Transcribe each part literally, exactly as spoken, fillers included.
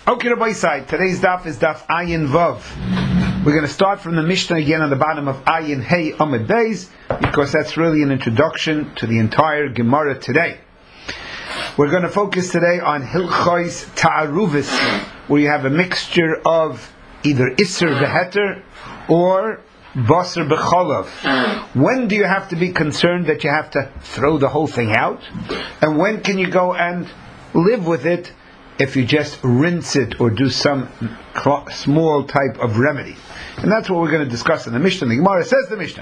Okay, Rabbi Side. Today's daf is daf Ayin Vav. We're going to start from the Mishnah again on the bottom of Ayin Hey Amud Beis, because that's really an introduction to the entire Gemara today. We're going to focus today on Hilchos Ta'aruvis, where you have a mixture of either Isser Beheter or Basar B'cholav. When do you have to be concerned that you have to throw the whole thing out? And when can you go and live with it if you just rinse it or do some small type of remedy? And that's what we're going to discuss in the Mishnah. The Gemara says the Mishnah,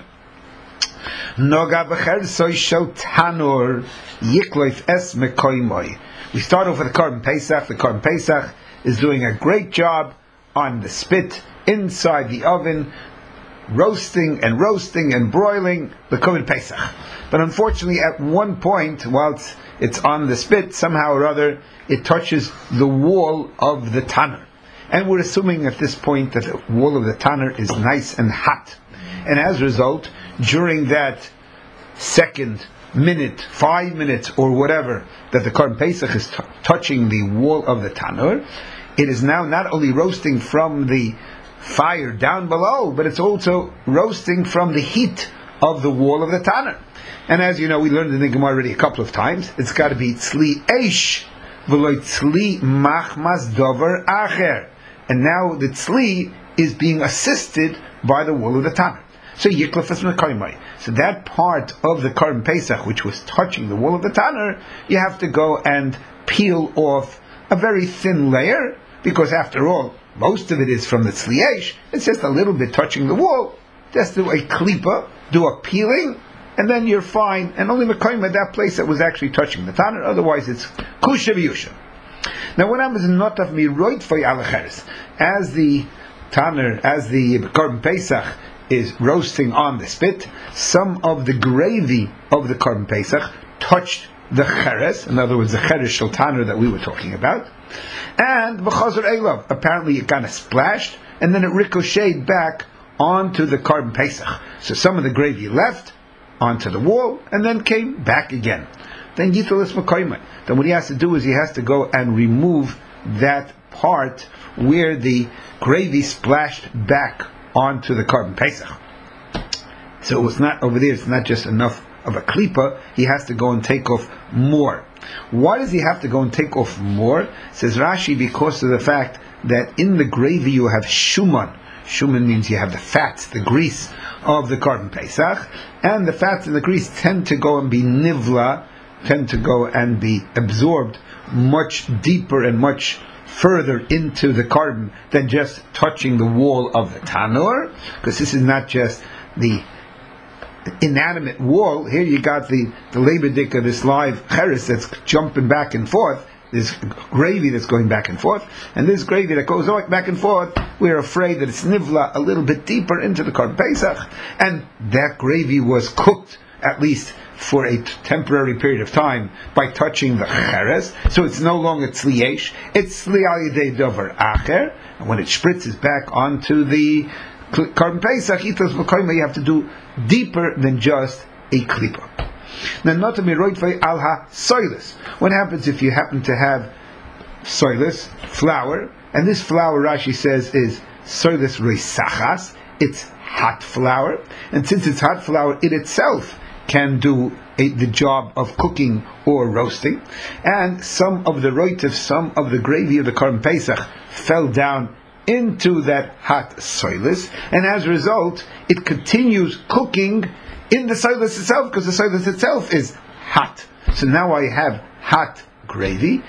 Noga b'chersoy shel tanur yikloif es mekoymoi. We start off with the Korban Pesach. The Korban Pesach is doing a great job on the spit inside the oven, roasting and roasting and broiling the Korban Pesach. But unfortunately, at one point, whilst it's on the spit, somehow or other, it touches the wall of the tanner. And we're assuming at this point that the wall of the tanner is nice and hot. And as a result, during that second, minute, five minutes, or whatever, that the Korban Pesach is t- touching the wall of the tanner, it is now not only roasting from the fire down below, but it's also roasting from the heat of the wall of the tanner. And as you know, we learned in the Gemara already a couple of times, it's got to be tzli eish, v'lo tzli machmas dover acher. And now the tzli is being assisted by the wall of the tanner. So yiklafas mekoymai. So that part of the Korban Pesach, which was touching the wall of the tanner, you have to go and peel off a very thin layer, because after all, most of it is from the tzli eish. It's just a little bit touching the wall. Just do a klipa, do a peeling, and then you're fine. And only mekoymai, that place that was actually touching the tanner. Otherwise, it's kusha v'yusha. Now, what happens in notav miroit for alacheres, as the tanner, as the Korban Pesach is roasting on the spit, some of the gravy of the Korban Pesach touched the cheres, in other words, the cheres shel tanner that we were talking about, and b'chazor elav, apparently it kind of splashed, and then it ricocheted back onto the Korban Pesach. So some of the gravy left onto the wall, and then came back again. Then Yitalis Makoyman. Then what he has to do is he has to go and remove that part where the gravy splashed back onto the Korban Pesach. So it's not over there, it's not just enough of a klipa, he has to go and take off more. Why does he have to go and take off more? Says Rashi, because of the fact that in the gravy you have shuman. Shuman means you have the fats, the grease of the Korban Pesach, and the fats and the grease tend to go and be nivla, tend to go and be absorbed much deeper and much further into the carbon than just touching the wall of the tanur, because this is not just the inanimate wall. Here you got the the lebedik of this live cheres that's jumping back and forth, this gravy that's going back and forth, and this gravy that goes back and forth, we're afraid that it's nivla a little bit deeper into the Korban Pesach, and that gravy was cooked at least for a t- temporary period of time by touching the cheres, so it's no longer tzli eish, it's tzli al yedei dover acher, and when it spritzes back onto the Korban Pesach, you have to do deeper than just a klipa. Now, not to be right for al ha soilus. What happens if you happen to have soilus flour, and this flour, Rashi says, is soilus reisachas, it's hot flour, and since it's hot flour, it itself can do a, the job of cooking or roasting, and some of the roitiv, some of the gravy of the Korban Pesach fell down into that hot soilus, and as a result, it continues cooking in the soilus itself, because the soilus itself is hot. So now I have hot gravy.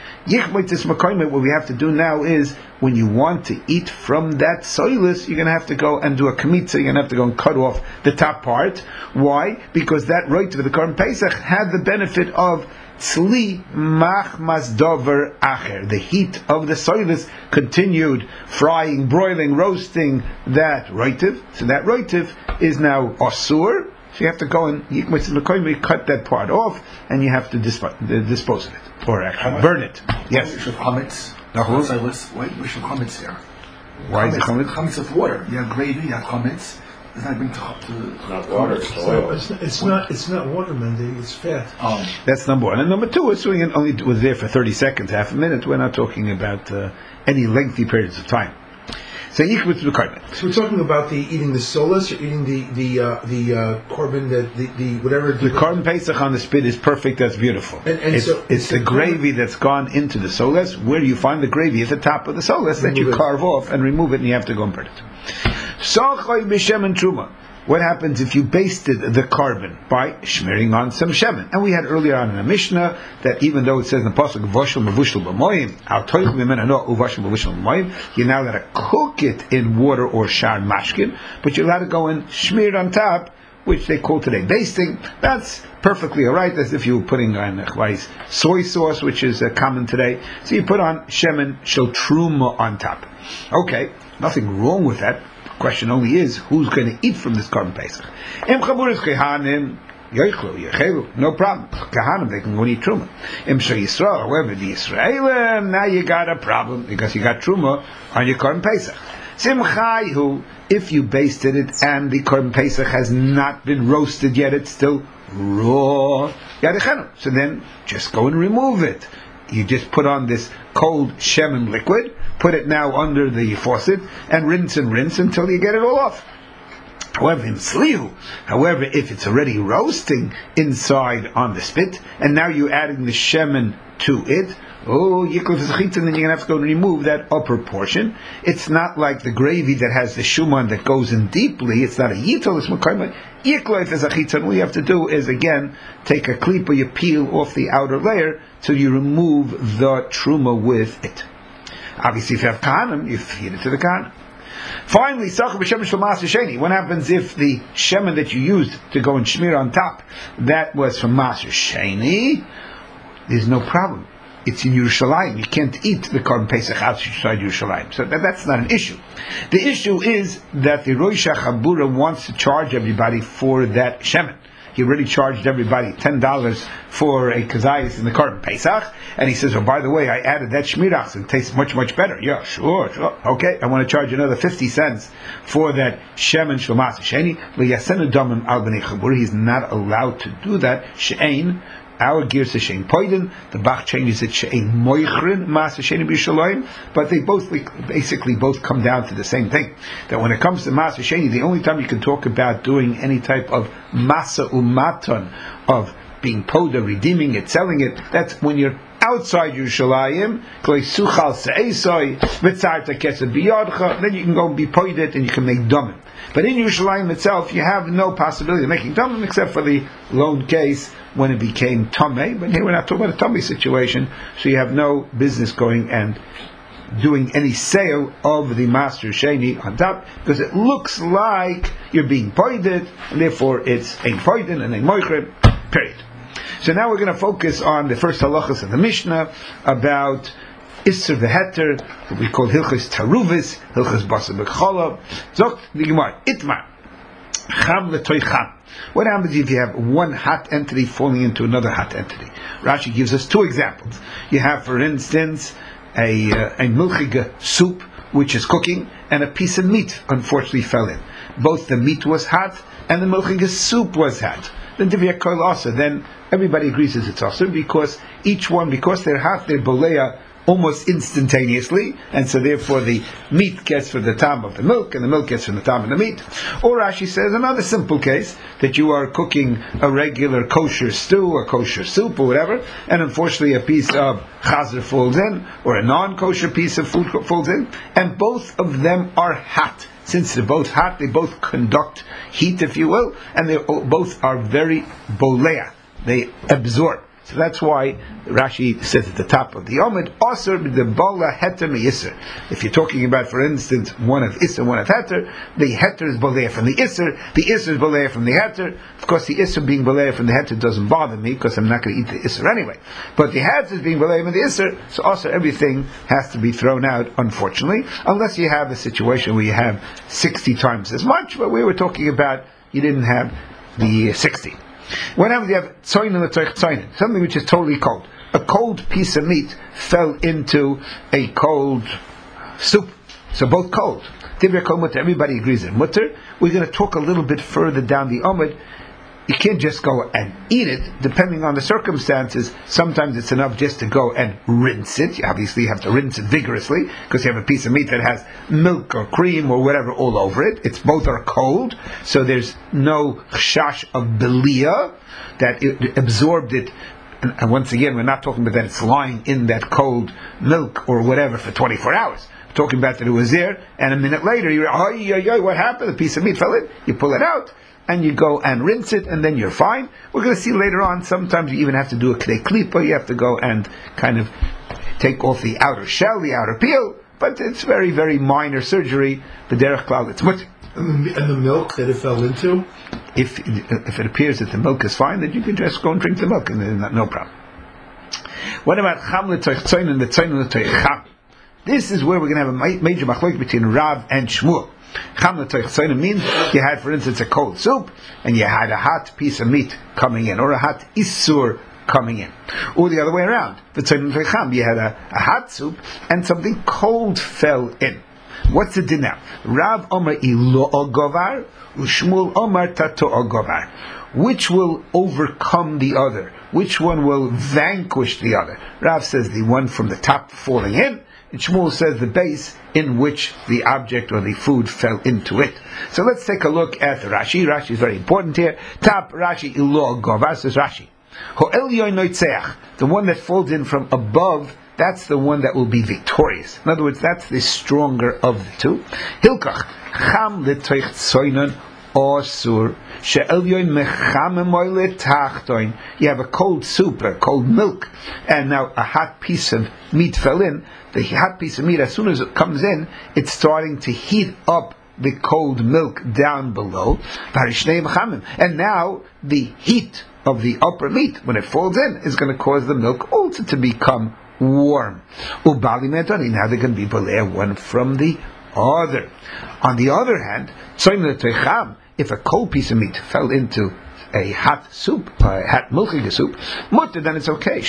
What we have to do now is, when you want to eat from that soilus, you're going to have to go and do a kamitza, you're going to have to go and cut off the top part. Why? Because that roit of the Korban Pesach had the benefit of tzli machmas dover acher. The heat of the soilus continued frying, broiling, roasting that roitiv. So that roitiv is now asur. So you have to go and cut that part off, and you have to disp- dispose of it, or actually burn it. Yes. We should chametz. Why we should chametz here? Why is it chametz? Chametz of water. You have gravy, you have chametz. It's not being taught to not water. It's oil. It's not, it's not. It's not water, Mendy. It's fat. Um, That's number one. And number two, it's doing it only was there for thirty seconds, half a minute. We're not talking about uh, any lengthy periods of time. So Yichvitz b'Korban. So we're talking about the eating the solas, or eating the the uh, the uh, korban, the, the the whatever. The korban pesach on the spit is perfect. That's beautiful. And, and it's so, it's the so gravy that's gone into the solas. Where do you find the gravy? At the top of the solas that you it. carve off and remove it, and you have to go and burn it. Sochoy b'shemen truma. What happens if you basted the carbon by smearing on some shemen? And we had earlier on in the Mishnah that even though it says in the pasuk vashel mavushel b'moyim, al toich mimena no uvashel mavushel b'moyim, you're now allowed to cook it in water or shar mashkin, but you're allowed to go and smear it on top, which they call today basting. That's perfectly alright, as if you were putting on chvais soy sauce, which is uh, common today. So you put on shemen shel truma on top. Okay, nothing wrong with that. Question only is, who's going to eat from this carbon pesach? Im chaburis kehanim yoichlu yechelu, no problem. Kehanim, they can go and eat truma. Im shei Yisrael, however, the Yisraelim, now you got a problem because you got truma on your carbon pesach. Simchaihu, if you basted it and the carbon pesach has not been roasted yet, it's still raw. So then, just go and remove it. You just put on this cold shemen liquid, put it now under the faucet, and rinse and rinse until you get it all off. However, in slihu, however, if it's already roasting inside on the spit, and now you're adding the shemen to it, oh, yikluf zechitz, and then you're going to have to go and remove that upper portion. It's not like the gravy that has the shuman that goes in deeply. It's not a yitol, it's mekayma. Yikluf zechitz, and all you have to do is, again, take a klipa, you peel off the outer layer till you remove the truma with it. Obviously, if you have kahanim, you feed it to the kahanim. Finally, what happens if the shemen that you used to go and smear on top, that was from Maser Sheni? There's no problem. It's in Yerushalayim. You can't eat the Korban Pesach outside Yerushalayim. So that, that's not an issue. The issue is that the Rosh HaChabura wants to charge everybody for that shemen. He already charged everybody ten dollars for a kazayas in the Korban Pesach, and he says, oh, by the way, I added that shmirach, and it tastes much, much better. Yeah, sure, sure. Okay, I want to charge another fifty cents for that shemen shlomas sheni. Liyasenu damim al b'nei chabur. He's not allowed to do that. She'ein. Our gears is shein poiden. The Bach changes it shein moichrin masa sheni b'Yerushalayim. But they both basically both come down to the same thing. That when it comes to masa sheni, the only time you can talk about doing any type of masa umaton of being poda, redeeming it, selling it, that's when you're outside Yerushalayim. Then you can go and be poided and you can make domim. But in Yerushalayim itself, you have no possibility of making domim except for the lone case when it became tamei. But here we're not talking about a tamei situation, so you have no business going and doing any sale of the master sheni on top, because it looks like you're being poided, and therefore it's a poided and a moichred. Period. So now we're going to focus on the first halachas of the Mishnah about Isser v'heter, what we call Hilchos Taruvis, Hilchos Basar b'Cholav. Zokt the Gemara, Itmar, Cham l'toy Cham. What happens if you have one hot entity falling into another hot entity? Rashi gives us two examples. You have, for instance, a, uh, a milchige soup which is cooking, and a piece of meat unfortunately fell in. Both the meat was hot and the milchige soup was hot. Then Divya Koil also, then everybody agrees that it's also because each one, because they're hot, they're bolea almost instantaneously, and so therefore the meat gets from the time of the milk, and the milk gets from the time of the meat. Or Rashi says another simple case, that you are cooking a regular kosher stew, or kosher soup, or whatever, and unfortunately a piece of chazer falls in, or a non-kosher piece of food falls in, and both of them are hot. Since they're both hot, they both conduct heat, if you will, and they both are very bolea. They absorb. So that's why Rashi says at the top of the Omid, Osir b'debola heter me'isser. If you're talking about, for instance, one of Isser, one of Heter, the Heter is bolea from the Isser, the Isser is bolea from the Heter. Of course, the Isser being bolea from the Heter doesn't bother me, because I'm not going to eat the Isser anyway. But the Heter is being bolea from the Isser, so also everything has to be thrown out, unfortunately, unless you have a situation where you have sixty times as much, but we were talking about, you didn't have the sixty. What happens if you have tzoyin and l'toich tzoyin, something which is totally cold? A cold piece of meat fell into a cold soup. So both cold. Divrei kol mutter, everybody agrees that mutter. We're going to talk a little bit further down the Amud. You can't just go and eat it, depending on the circumstances. Sometimes it's enough just to go and rinse it. You obviously have to rinse it vigorously, because you have a piece of meat that has milk or cream or whatever all over it. It's both are cold, so there's no chash of belia, that it absorbed it. And once again, we're not talking about that it's lying in that cold milk or whatever for twenty-four hours. We're talking about that it was there, and a minute later, you're, oh, yeah, yeah, what happened? The piece of meat fell in. You pull it out, and you go and rinse it, and then you're fine. We're going to see later on, sometimes you even have to do a k'dei klipa, you have to go and kind of take off the outer shell, the outer peel, but it's very, very minor surgery. The derech klal, it's much. And the milk that it fell into? If if it appears that the milk is fine, then you can just go and drink the milk, and then no problem. What about cham l'toich tzoyin and the tzoyin l'toich cham? This is where we're going to have a major machlok between Rav and Shmuel. Cham l'toich tzoyin means you had, for instance, a cold soup, and you had a hot piece of meat coming in, or a hot isur coming in, or the other way around. The tzoyin l'toich cham, you had a, a hot soup, and something cold fell in. What's the din now? Rav Omer ilo ogovar, u'Shmuel Omer tato ogovar. Which will overcome the other? Which one will vanquish the other? Rav says the one from the top falling in, and Shmuel says the base in which the object or the food fell into it. So let's take a look at Rashi. Rashi is very important here. Top Rashi ilo ogovar, says Rashi. Ho'el yoy noitzeach, the one that falls in from above, that's the one that will be victorious. In other words, that's the stronger of the two. Hilkach, cham l'toich tzoinon osur, she'elyoin mechamem oile tachtoin. You have a cold soup, a cold milk, and now a hot piece of meat fell in. The hot piece of meat, as soon as it comes in, it's starting to heat up the cold milk down below. And now the heat of the upper meat, when it falls in, is going to cause the milk also to become warm. Ubali metani, now they can be boleh one from the other. On the other hand, if a cold piece of meat fell into a hot soup, a hot milky soup, mutter, then it's okay.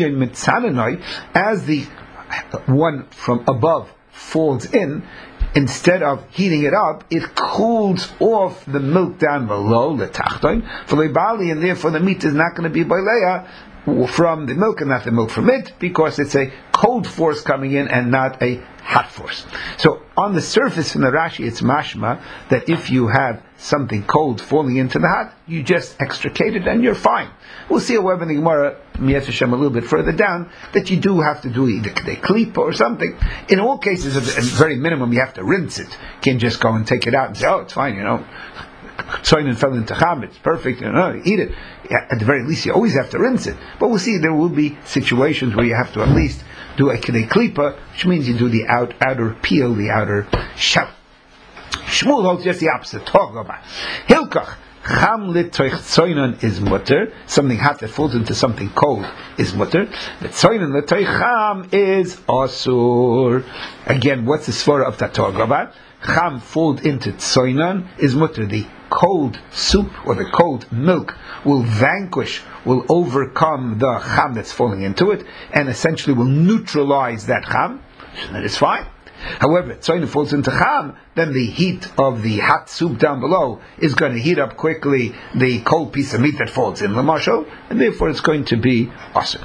As the one from above falls in, instead of heating it up, it cools off the milk down below, the tachtoin, and therefore the meat is not going to be boleya from the milk and not the milk from it, because it's a cold force coming in and not a hot force. So on the surface in the Rashi, it's mashma that if you have something cold falling into the hot, you just extricate it and you're fine. We'll see, however, in the Gemara, Miyat Hashem, a little bit further down, that you do have to do either k'dei klipa or something. In all cases, at the very minimum, you have to rinse it. You can't just go and take it out and say, oh, it's fine, you know. Tzoyin fell into cham, it's perfect, you know, eat it. At the very least, you always have to rinse it. But we'll see, there will be situations where you have to at least do a k'dei klipa, which means you do the out, outer peel, the outer shell. Shmuel holds just the opposite. Talk about Hilkach. Cham l'toich tzoinon is mutter. Something hot that falls into something cold is mutter. The tzoinon l'toich cham is asur. Again, what's the svara of that talk about? Cham fold into tzoinon is mutter. The cold soup or the cold milk will vanquish, will overcome the cham that's falling into it, and essentially will neutralize that cham. So that is fine. However, tzoyin falls into cham, then the heat of the hot soup down below is going to heat up quickly the cold piece of meat that falls in lamashal, and therefore it's going to be awesome.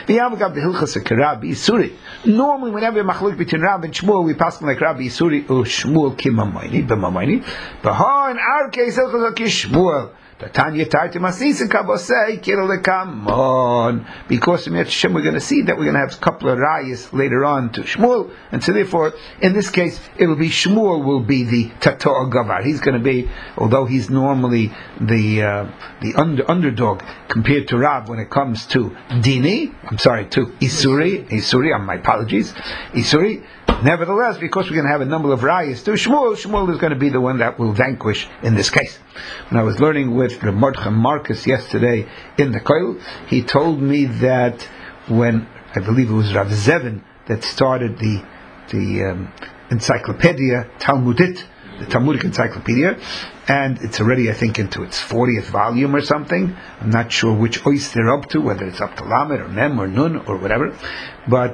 Normally, whenever we machluk between Rav and Shmuel, we pass like Rabbi Yisuri or Shmuel kimamayni b'mamayni. But in our case, hilchas Shmuel. Tanya Tartim Asisa Kabosei Come on, because we're going to see that we're going to have a couple of rayas later on to Shmuel, and so therefore, in this case, it will be Shmuel will be the Tato Gavar. He's going to be, although he's normally the uh, the under, underdog compared to Rav when it comes to Dini. I'm sorry, to Isuri. Isuri. My apologies, Isuri. Nevertheless, because we're going to have a number of rayas to Shmuel, Shmuel is going to be the one that will vanquish in this case. When I was learning with Reb Mordechai Marcus yesterday in the Koil, he told me that when, I believe it was Rav Zevin that started the the um, encyclopedia Talmudit, the Talmudic encyclopedia, and it's already, I think, into its fortieth volume or something. I'm not sure which ois they're up to, whether it's up to Lamed or Mem or Nun or whatever, but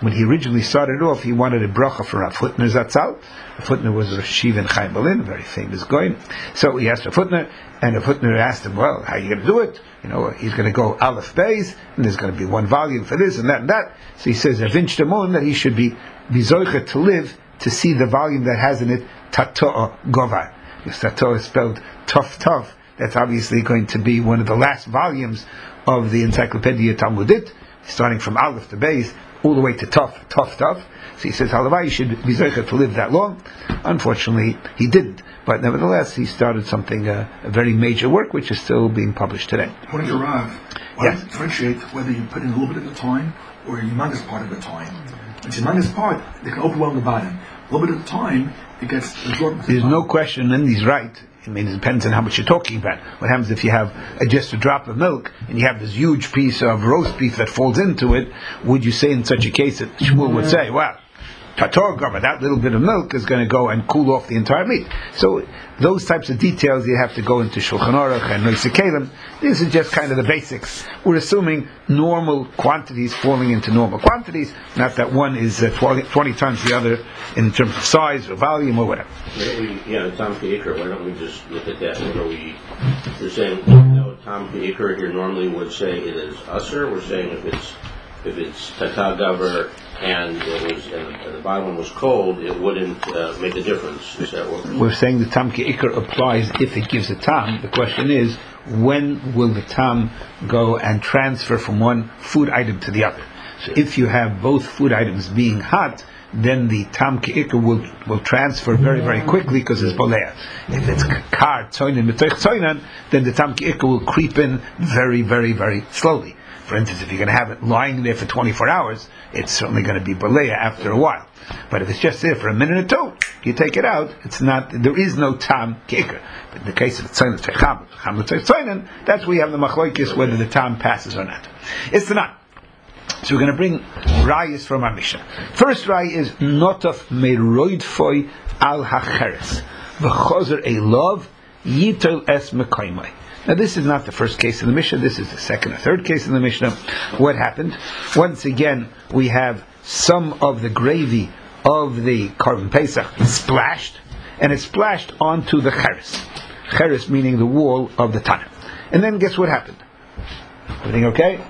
when he originally started off, he wanted a bracha for Rav Hutner Zatzal. Rav Hutner was Rosh Yeshiva in Chaim Berlin, a very famous guy. So he asked Rav Hutner, and Rav Hutner asked him, well, how are you going to do it? You know, he's going to go Aleph Beis, and there's going to be one volume for this and that and that. So he says, Avinch Damon, that he should be bizoicha to live to see the volume that has in it Tatoa Govar. If Tatoa is spelled tough, tough, that's obviously going to be one of the last volumes of the Encyclopedia Talmudit, starting from Aleph to Beis, all the way to tough, tough, tough. So he says, Halavai, you should be zeicher to live that long. Unfortunately, he didn't. But nevertheless, he started something, uh, a very major work, which is still being published today. According to Rav, why Yes. don't you differentiate whether you put in a little bit of the time or a humongous part of the time? It's a humongous part, they can overwhelm the bottom. A little bit of the time, it gets absorbed. There's no question, and he's right. I mean, it depends on how much you're talking about. What happens if you have a, just a drop of milk, and you have this huge piece of roast beef that falls into it? Would you say in such a case that Shmuel would say, well, Tator Gava, that little bit of milk is going to go and cool off the entire meat? So those types of details you have to go into Shulchan Aruch and Noisei Kelim. This is just kind of the basics. We're assuming normal quantities falling into normal quantities, not that one is uh, twenty, twenty times the other in terms of size or volume or whatever. Maybe, yeah, Tom Keikar, why don't we just look at that? What are we, you're saying, you know, Tom Keikar here normally would say it is usher. We're saying if it's if it's Tata Gaver and it was and the bottom was cold, it wouldn't uh, make a difference. Is that what We're saying the Tam Keikar applies if it gives a Tam. The question is, when will the Tam go and transfer from one food item to the other? So if you have both food items being hot, then the Tam Keikar will will transfer very, very quickly because it's Bolea. If it's Kar, Tzoinen, Metoich Tzoinen, then the Tam Keikar will creep in very, very, very slowly. For instance, if you're going to have it lying there for twenty-four hours, it's certainly going to be Balea after a while. But if it's just there for a minute or two, you take it out, it's not, there is no Tam Keikar. But in the case of Tzoinen Tzoicham, Tzoinen, that's where you have the Machloikis, whether the Tam passes or not. It's not. So we're going to bring rayas from our Mishnah. First raya is Notaf Meroidfoi al Hacheres V'chozer Elov Yitel Es Mekoimai. Now this is not the first case in the Mishnah, this is the second or third case in the Mishnah. What happened? Once again, we have some of the gravy of the Korban Pesach splashed, and it splashed onto the cheres. Cheres meaning the wall of the Tanna. And then guess what happened? Everything okay?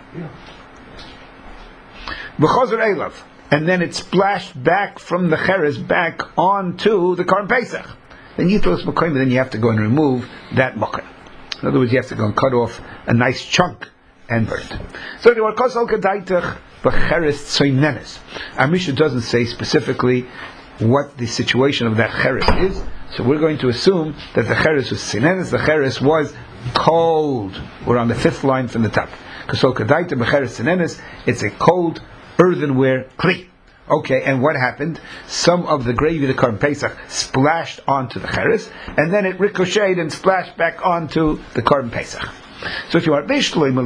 B'chozer Elav. And then it splashed back from the cheres back onto the Korban Pesach. Then Yitros Mekoim, then you have to go and remove that mocker. In other words, you have to go and cut off a nice chunk and burn it. So the word kosal kadaitach b'cheres tzoinenes. Our Mishnah doesn't say specifically what the situation of that cheres is, so we're going to assume that the cheres was tzoinenes. The cheres was cold. We're on the fifth line from the top. Kosal kadaitach b'cheres tzoinenes. It's a cold earthenware kli. Okay, and what happened? Some of the gravy, the Korban Pesach, splashed onto the cheres, and then it ricocheted and splashed back onto the Korban Pesach. So if you are according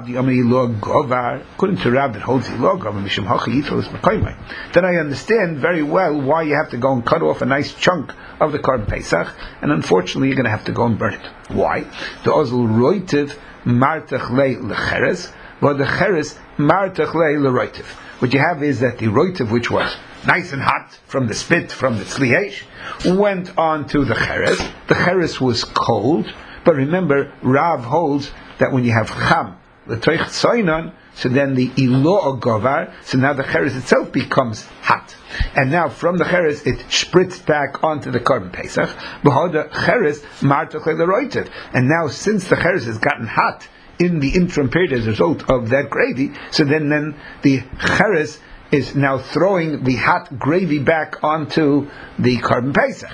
to Rab that holds the then I understand very well why you have to go and cut off a nice chunk of the Korban Pesach, and unfortunately you're going to have to go and burn it. Why? The ozl roitiv martach le lecheres, but the cheres martach le leroitiv. What you have is that the roitiv, which was nice and hot from the spit, from the tzliesh, went on to the cheres. The cheres was cold, but remember, Rav holds that when you have cham, the toich tzoinon, so then the ilo govar, so now the cheres itself becomes hot. And now from the cheres, it spritzed back onto the Korban Pesach, b'hoda cheres martach le roitiv. And now since the cheres has gotten hot, in the interim period as a result of that gravy, so then, then the cheres is now throwing the hot gravy back onto the Korban Pesach.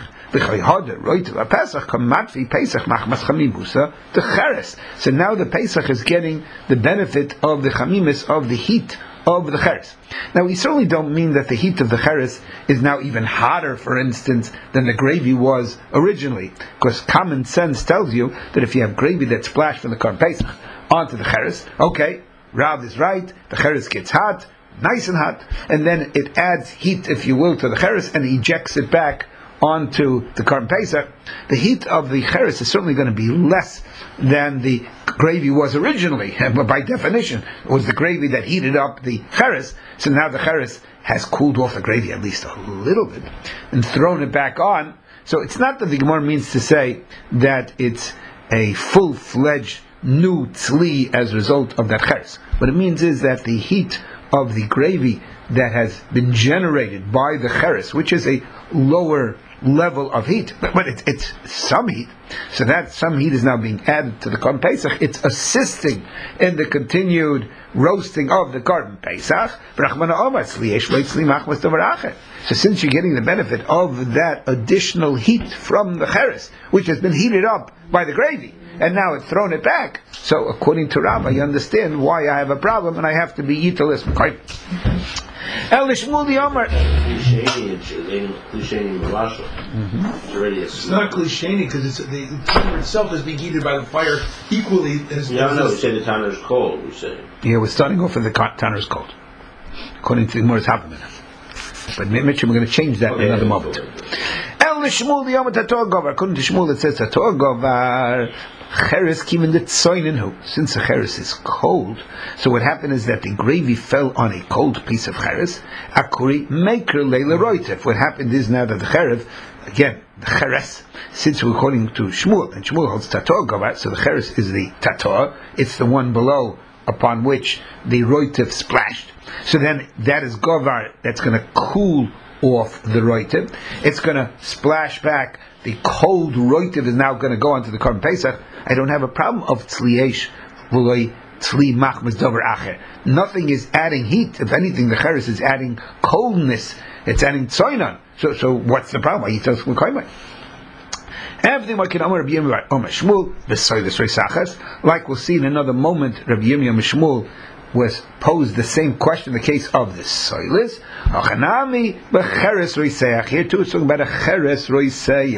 The cheres. So now the Pesach is getting the benefit of the chamimis, of the heat of the cheres. Now we certainly don't mean that the heat of the cheres is now even hotter, for instance, than the gravy was originally, because common sense tells you that if you have gravy that splashed from the Korban Pesach onto the cheres, okay, Rav is right, the cheres gets hot, nice and hot, and then it adds heat, if you will, to the cheres and ejects it back onto the Korban Pesach. The heat of the cheres is certainly going to be less than the gravy was originally, but by definition, it was the gravy that heated up the cheres, so now the cheres has cooled off the gravy at least a little bit and thrown it back on. So it's not that the Gemara means to say that it's a full-fledged new tzli as a result of that cheres. What it means is that the heat of the gravy that has been generated by the cheres, which is a lower level of heat, but, but it's, it's some heat, so that some heat is now being added to the Korban Pesach. It's assisting in the continued roasting of the Korban Pesach. So since you're getting the benefit of that additional heat from the cheres, which has been heated up by the gravy, and now it's thrown it back, so according to Rav, I understand why I have a problem and I have to be yitalus. El Shmuel the Omer. It's not klisheni because it's the tanner itself is being heated by the fire equally as. Yeah, no, we say the tanner is cold. We say. Yeah, we're starting off with the tanner is cold, according to the Gemara's Havamina. But Mitchell, we're going to change that okay, in another moment. El Shmuel the Omer Tator Govar. According to Shmuel, it says Tator Govar. Cheres came in the tzoinenhu. Since the cheres is cold, so what happened is that the gravy fell on a cold piece of cheres. Akuri maker leila roitef. What happened is now that the cheres, again, the cheres, since we're according to Shmuel, and Shmuel holds tator gavat, so the cheres is the tator, it's the one below upon which the roitef splashed. So then that is gavar, that's going to cool off the roitiv. It's going to splash back. The cold roitiv is now going to go onto the Korban Pesach. I don't have a problem of tzliesh v'loi tzli machmas dover acher. Nothing is adding heat. If anything, the cheres is adding coldness. It's adding tzoinon. So, so what's the problem? Everything like in Amar Rabbi Yirmiyah Omer Shmuel b'soilis reisachas. Like we'll see in another moment, Rabbi Yirmiyah Shmuel was posed the same question in the case of the soilis. Achanami b'cheres roiseach. Here too it's talking about a cheres roiseach.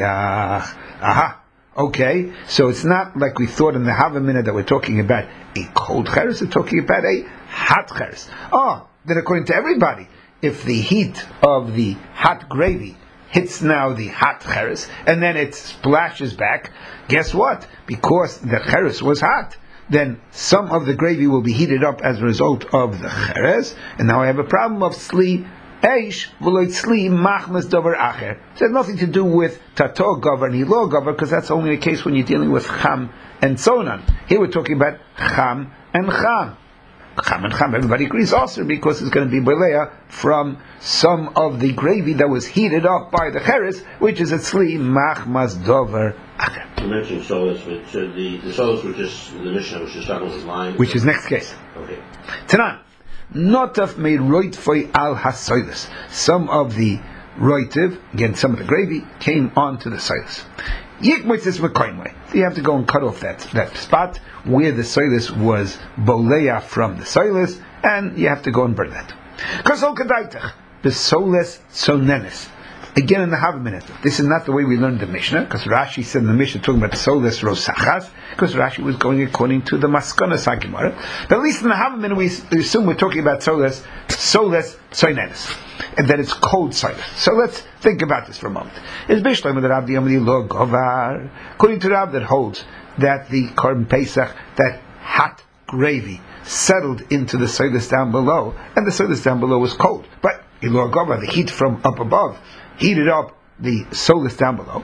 Aha. Okay, so it's not like we thought in the Havamina that we're talking about a cold cheres, we're talking about a hot cheres. Oh, then according to everybody, if the heat of the hot gravy hits now the hot cheres, and then it splashes back, guess what? Because the cheres was hot, then some of the gravy will be heated up as a result of the cheres, and now I have a problem of sli eish v'lo tzli machmas dover acher. It has nothing to do with tator gover and hilo gover, because that's only a case when you're dealing with cham and sonan. Here we're talking about cham and cham. Cham and cham, everybody agrees also because it's going to be belea from some of the gravy that was heated up by the cheres, which is a tzli machmas dover acher. You mentioned solis, but so the the solis was just the Mishnah was just talking with line, which is next case. Okay. Tanan. Notaf made roitfoy al hasoilis. Some of the roitiv, again, some of the gravy, came onto the soilis. Yikmoitzis mekoimwe. So you have to go and cut off that, that spot where the soilis was boleya from the soilis, and you have to go and burn that. Kosol kadaitach. The soles sonenis. Again in the Havamina. This is not the way we learned the Mishnah, because Rashi said in the Mishnah talking about the soles rosachas, because Rashi was going according to the Maskana Sagimara. But at least in the Havamina we assume we're talking about soles, soles soinenis, and that it's cold soles. So let's think about this for a moment. It's Bishlam that Rabbi Yamli lo govar. According to Rab that holds that the Korban Pesach, that hot gravy, settled into the soles down below, and the soles down below was cold. But ilo govar, the heat from up above, heated up the solis down below.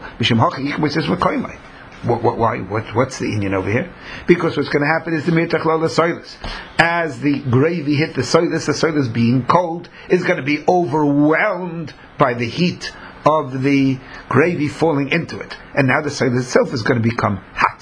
What, what, why? What, what's the Indian over here? Because what's going to happen is the mirtachlala solis. As the gravy hit the solis, the solis being cold is going to be overwhelmed by the heat of the gravy falling into it, and now the solis itself is going to become hot.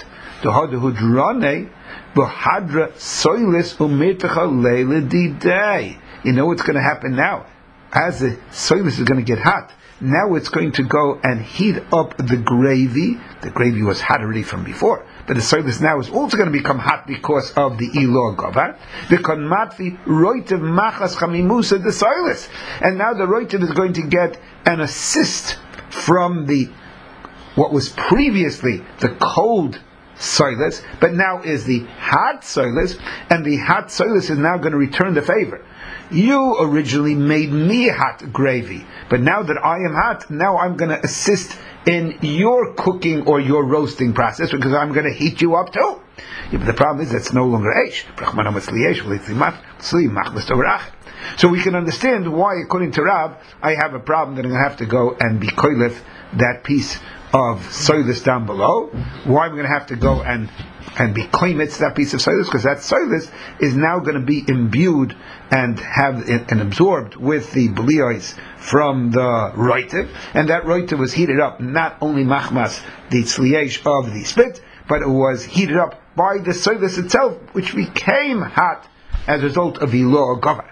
You know what's going to happen now? As the solis is going to get hot, now it's going to go and heat up the gravy. The gravy was hot already from before, but the solis now is also going to become hot because of the ilo gavar. The konmatvi roitiv machas chamimusa the solis, and now the roitiv is going to get an assist from the what was previously the cold solis, but now is the hot solis, and the hot solis is now going to return the favor. You originally made me hot gravy, but now that I am hot, now I'm going to assist in your cooking or your roasting process because I'm going to heat you up too. Yeah, but the problem is it's no longer eish. So we can understand why, according to Rab, I have a problem that I'm going to have to go and be koilef that piece of soilus down below. Why am I going to have to go and and be koimitz that piece of soilus? Because that soilus is now going to be imbued and have it, and absorbed with the bliyos from the roitiv, and that roitiv was heated up, not only machmas the tzliesh of the spit, but it was heated up by the soilus itself, which became hot as a result of the law of gavar.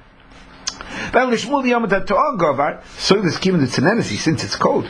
So this given the tenency, since it's cold,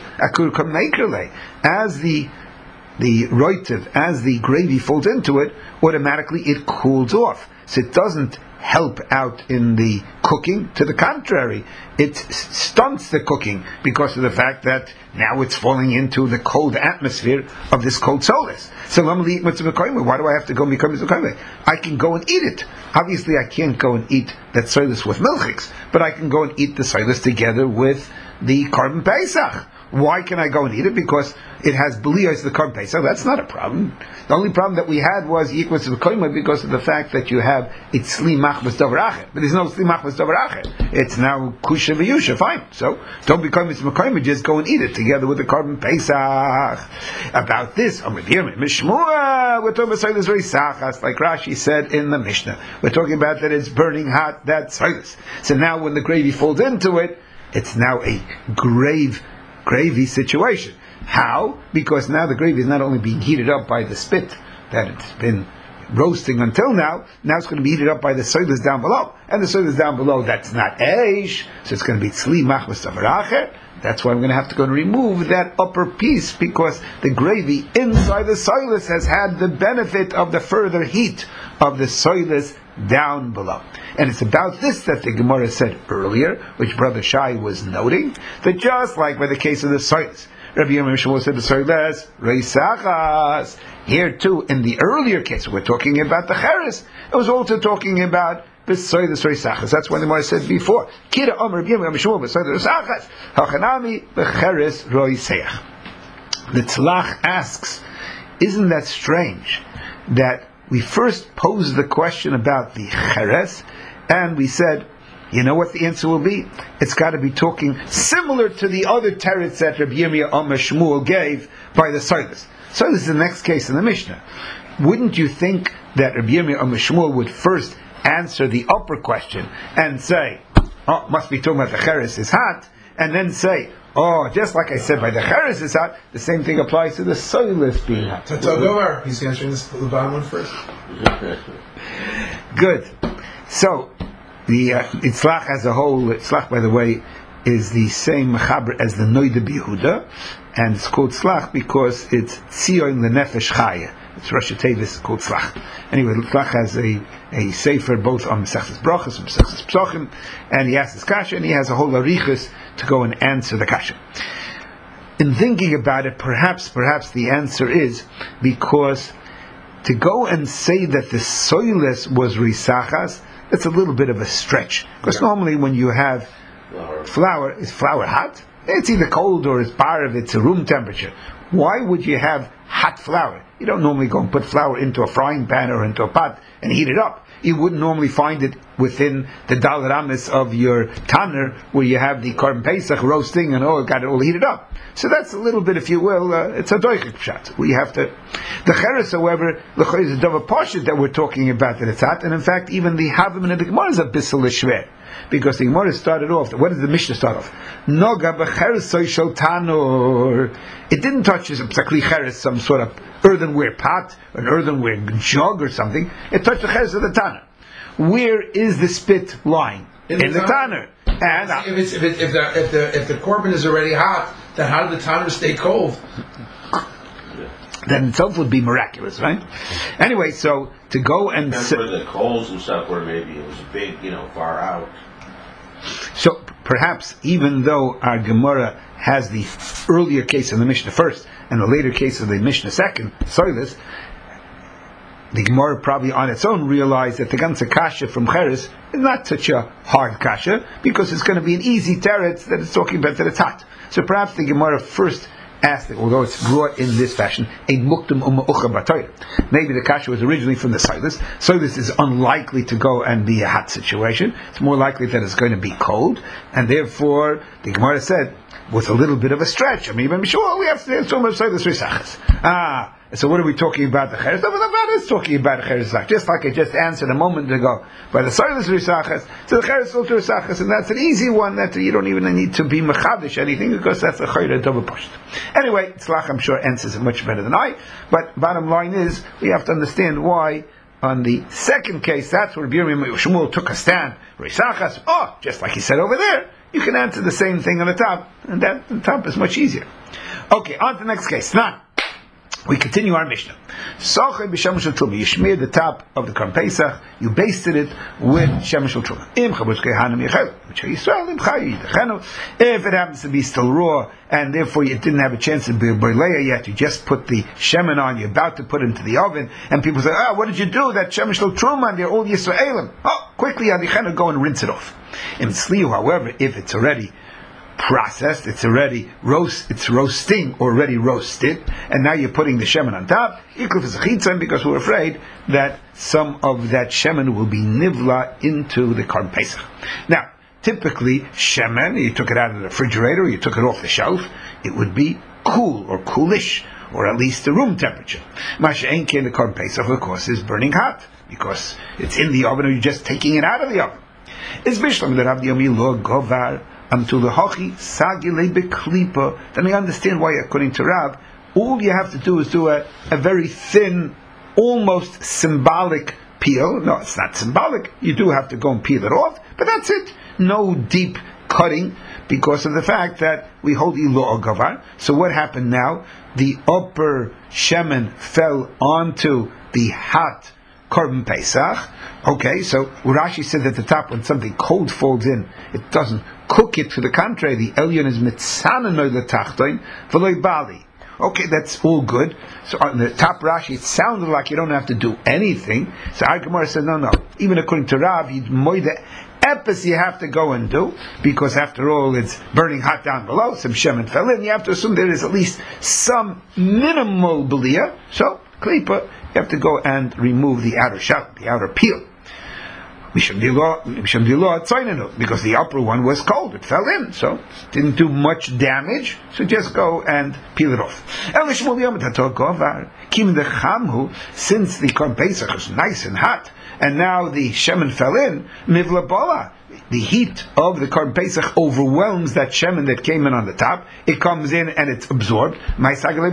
as the the roitiv, as the gravy folds into it, automatically it cools off. So it doesn't help out in the cooking. To the contrary, it stunts the cooking because of the fact that now it's falling into the cold atmosphere of this cold solis. So why do I have to go and become mitzvah? I can go and eat it. Obviously, I can't go and eat that solis with milchiks, but I can go and eat the solis together with the Korban Pesach. Why can I go and eat it? Because it has bliyos the Korban Pesach. That's not a problem. The only problem that we had was equals to the koima because of the fact that you have it's sli machmas davar acher, but there's no sli machmas davar acher. It's now kusha v'yusha. Fine. So don't become mitzvah koima. Just go and eat it together with the Korban Pesach. About this, we're talking about soilus very sachas, like Rashi said in the Mishnah. We're talking about that it's burning hot. That's soilus. So now when the gravy falls into it, it's now a grave. gravy situation. How? Because now the gravy is not only being heated up by the spit that it's been roasting until now, now it's going to be heated up by the soilus down below. And the soilus down below, that's not eish, so it's going to be tzli machmas davar acher. That's why I'm going to have to go and remove that upper piece, because the gravy inside the soilus has had the benefit of the further heat of the soilus down below. And it's about this that the Gemara said earlier, which Brother Shai was noting, that just like by the case of the soilus, Rabbi Yirmiyah Shmuel said the soilus reisachas. Here too, in the earlier case, we're talking about the cheres. It was also talking about the soilus reisachas. That's what the Gemara said before. Kira Omer Rabbi Yirmiyah Shmuel the soilus reisachas. Hachanami becheres roiseach. The Tzlach asks, isn't that strange that we first posed the question about the cheres, and we said, you know what the answer will be? It's got to be talking similar to the other teretz that Rabbi Yirmiyah Omer Shmuel gave by the soilus. So this is the next case in the Mishnah. Wouldn't you think that Rabbi Yirmiyah Omer Shmuel would first answer the upper question and say, oh, must be talking about the cheres is hot, and then say, oh, just like I said, by the cheres is hot, the same thing applies to the soilus being hot. Tatagovar, he's answering this, the bottom one first. Good. So, the uh, Itzlach as a whole, Itzlach, by the way, is the same mechaber as the Noida B'Yehuda, and it's called Tzlach because it's Tzion L'Nefesh Chaya. It's Rosh Tevis called Tzlach. Anyway, Tzlach has a, a sefer both on Mesechus Brachos and Mesechus Psochim, and he asks his kasha, and he has a whole arichus to go and answer the kasha. In thinking about it, perhaps, perhaps the answer is because to go and say that the soilus was risachas, that's a little bit of a stretch. Because normally when you have flour, flour is flour hot? It's either cold or it's bar, it's a room temperature. Why would you have hot flour? You don't normally go and put flour into a frying pan or into a pot and heat it up. You wouldn't normally find it within the dalar amis of your tanner, where you have the Korban Pesach roasting and oh, got it all heated up. So that's a little bit, if you will, uh, it's a doichik pshat. We have to. The cheres, however, the cheres is a dova poshet that we're talking about that it's hot, and in fact, even the havim in the Gemara is a bissel shver, because the Gemara started off. What did the Mishnah start off? Noga b'cheres soishel tanur. It didn't touch exactly cheres, some sort of earthenware pot, an earthenware jug or something. It touched the cheres of the tanner. Where is the spit lying? In, in the, the tanner. And uh, if, it's, if, it, if, the, if the if the korban is already hot, then how did the tanner stay cold? Then itself would be miraculous, right? Anyway, so to go and s- where the coals and stuff were, maybe it was big, you know, far out. So perhaps even though our Gemara has the earlier case of the Mishnah first and the later case of the Mishnah second, soilus, the Gemara probably on its own realized that the ganze kasha from cheres is not such a hard kasha, because it's going to be an easy teretz that it's talking about that it's hot. So perhaps the Gemara first asked it, although it's brought in this fashion, maybe the kasha was originally from the Silas. So this is unlikely to go and be a hot situation. It's more likely that it's going to be cold, and therefore the Gemara said, with a little bit of a stretch, I mean, even sure we have to so much Silas Risachas. Ah. So what are we talking about? The Cheres? No, the Vada is talking about the Cheres Risachas, just like I just answered a moment ago by the Silas Risachas. So the Cheres Filter Risachas, and that's an easy one that you don't even need to be mechadish anything because that's a Chayre double pushed. Anyway, Tzlach I'm sure answers it much better than I. But bottom line is we have to understand why. On the second case, that's where Birim Shmuel took a stand. Risachas, oh, just like he said over there, you can answer the same thing on the top, and that the top is much easier. Okay, on to the next case. Now, we continue our Mishnah. Sochei b'shem shel truma. You smeared the top of the Korban Pesach. You basted it with shem shel truma. Im chabutz kehanim yechel. Yisrael im chayi yidachenu. If it happens to be still raw, and therefore you didn't have a chance to be boileya yet, you just put the shemen on. You're about to put it into the oven, and people say, "Ah, oh, what did you do? That shem shel truma, and they're all Yisraelim." Oh, quickly, yadichenu, go and rinse it off. Im tzliu, however, if it's already processed, it's already roast, it's roasting, already roasted, and now you're putting the shemen on top, because we're afraid that some of that shemen will be nivla into the Korban Pesach. Now, typically, shemen, you took it out of the refrigerator, you took it off the shelf, it would be cool or coolish, or at least the room temperature. Masha Enke in the Korban Pesach, of course, is burning hot, because it's in the oven, or you're just taking it out of the oven. Is Bishlam that Rabbi Yomi lo govar until the hochi sagile beklipa. Then I understand why, according to Rab, all you have to do is do a, a very thin, almost symbolic peel. No, it's not symbolic. You do have to go and peel it off, but that's it. No deep cutting, because of the fact that we hold ilo gavar. So what happened now? The upper shemen fell onto the hot Korban Pesach. Okay, so Rashi said at the top, when something cold falls in, it doesn't cook it. To the contrary, the Elyon is mitzananoy letachtoin v'loy bali. Okay, that's all good. So on the top Rashi, it sounded like you don't have to do anything. So our Gemara said, no, no. Even according to Rav, you'd moide epis you have to go and do, because after all, it's burning hot down below. Some shemen fell in. You have to assume there is at least some minimal belia. So klipa, you have to go and remove the outer shell, the outer peel. Because the upper one was cold, it fell in, so it didn't do much damage, so just go and peel it off. Since the Korban Pesach is nice and hot, and now the shemen fell in, mivla bala, the heat of the Korban Pesach overwhelms that shemen that came in on the top. It comes in and it's absorbed. You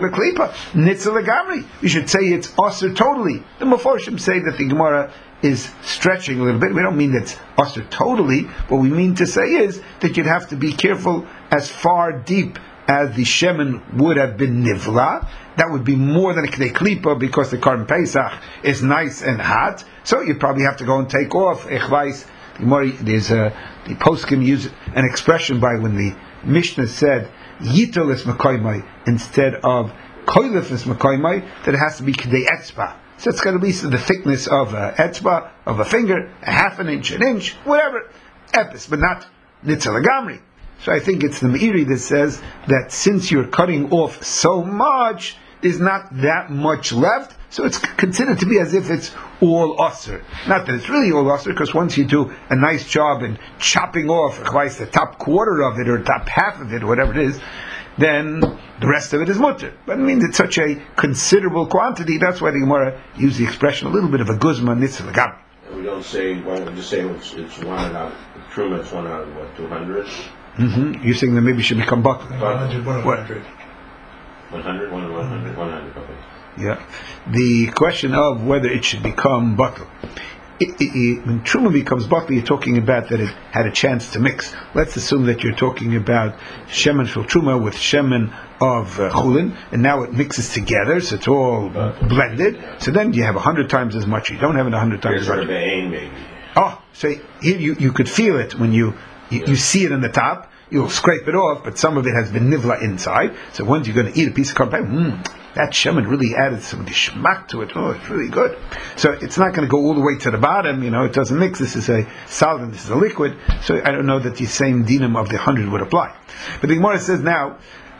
should say it's osir totally. The Meforshim say that the Gemara is stretching a little bit. We don't mean that's osir totally. What we mean to say is that you'd have to be careful as far deep as the shemen would have been nivla. That would be more than a k'dei klipa, because the Korban Pesach is nice and hot. So you'd probably have to go and take off echvais. There's a, the poskim use an expression by when the Mishnah said yitel is makoymai instead of koilef is makoymai, that it has to be k'dei etzba. So it's got to be the thickness of a etzba, of a finger, a half an inch, an inch, whatever, epis, but not nitzel agamri. So I think it's the Meiri that says that since you're cutting off so much, there's not that much left, so it's considered to be as if it's all usr. Not that it's really all usr, because once you do a nice job in chopping off twice the top quarter of it, or top half of it, or whatever it is, then the rest of it is mutter. But I mean, it's such a considerable quantity, that's why the Gemara used the expression, a little bit of a guzma nitzel agam. We don't say, why don't we just say it's, it's one out, truma, it's one out of what, two hundred? Mm-hmm. You're saying that maybe it should become buckle. one hundred, one hundred. one hundred, one hundred, one hundred, okay. Yeah. The question of whether it should become buckle. When truma becomes buckle, you're talking about that it had a chance to mix. Let's assume that you're talking about shemen shel truma with shemen of uh, chulin, and now it mixes together, so it's all blended. So then you have a hundred times as much. You don't have it a hundred times as much. Maybe. Oh, so here you, you could feel it when you you, yeah. you see it on the top. You'll scrape it off, but some of it has been nivla inside. So once you're going to eat a piece of korban, mmm, that shemen really added some geschmack to it. Oh, it's really good. So it's not going to go all the way to the bottom. You know, it doesn't mix. This is a solid. This is a liquid. So I don't know that the same dinam of the hundred would apply. But the Gemara says now,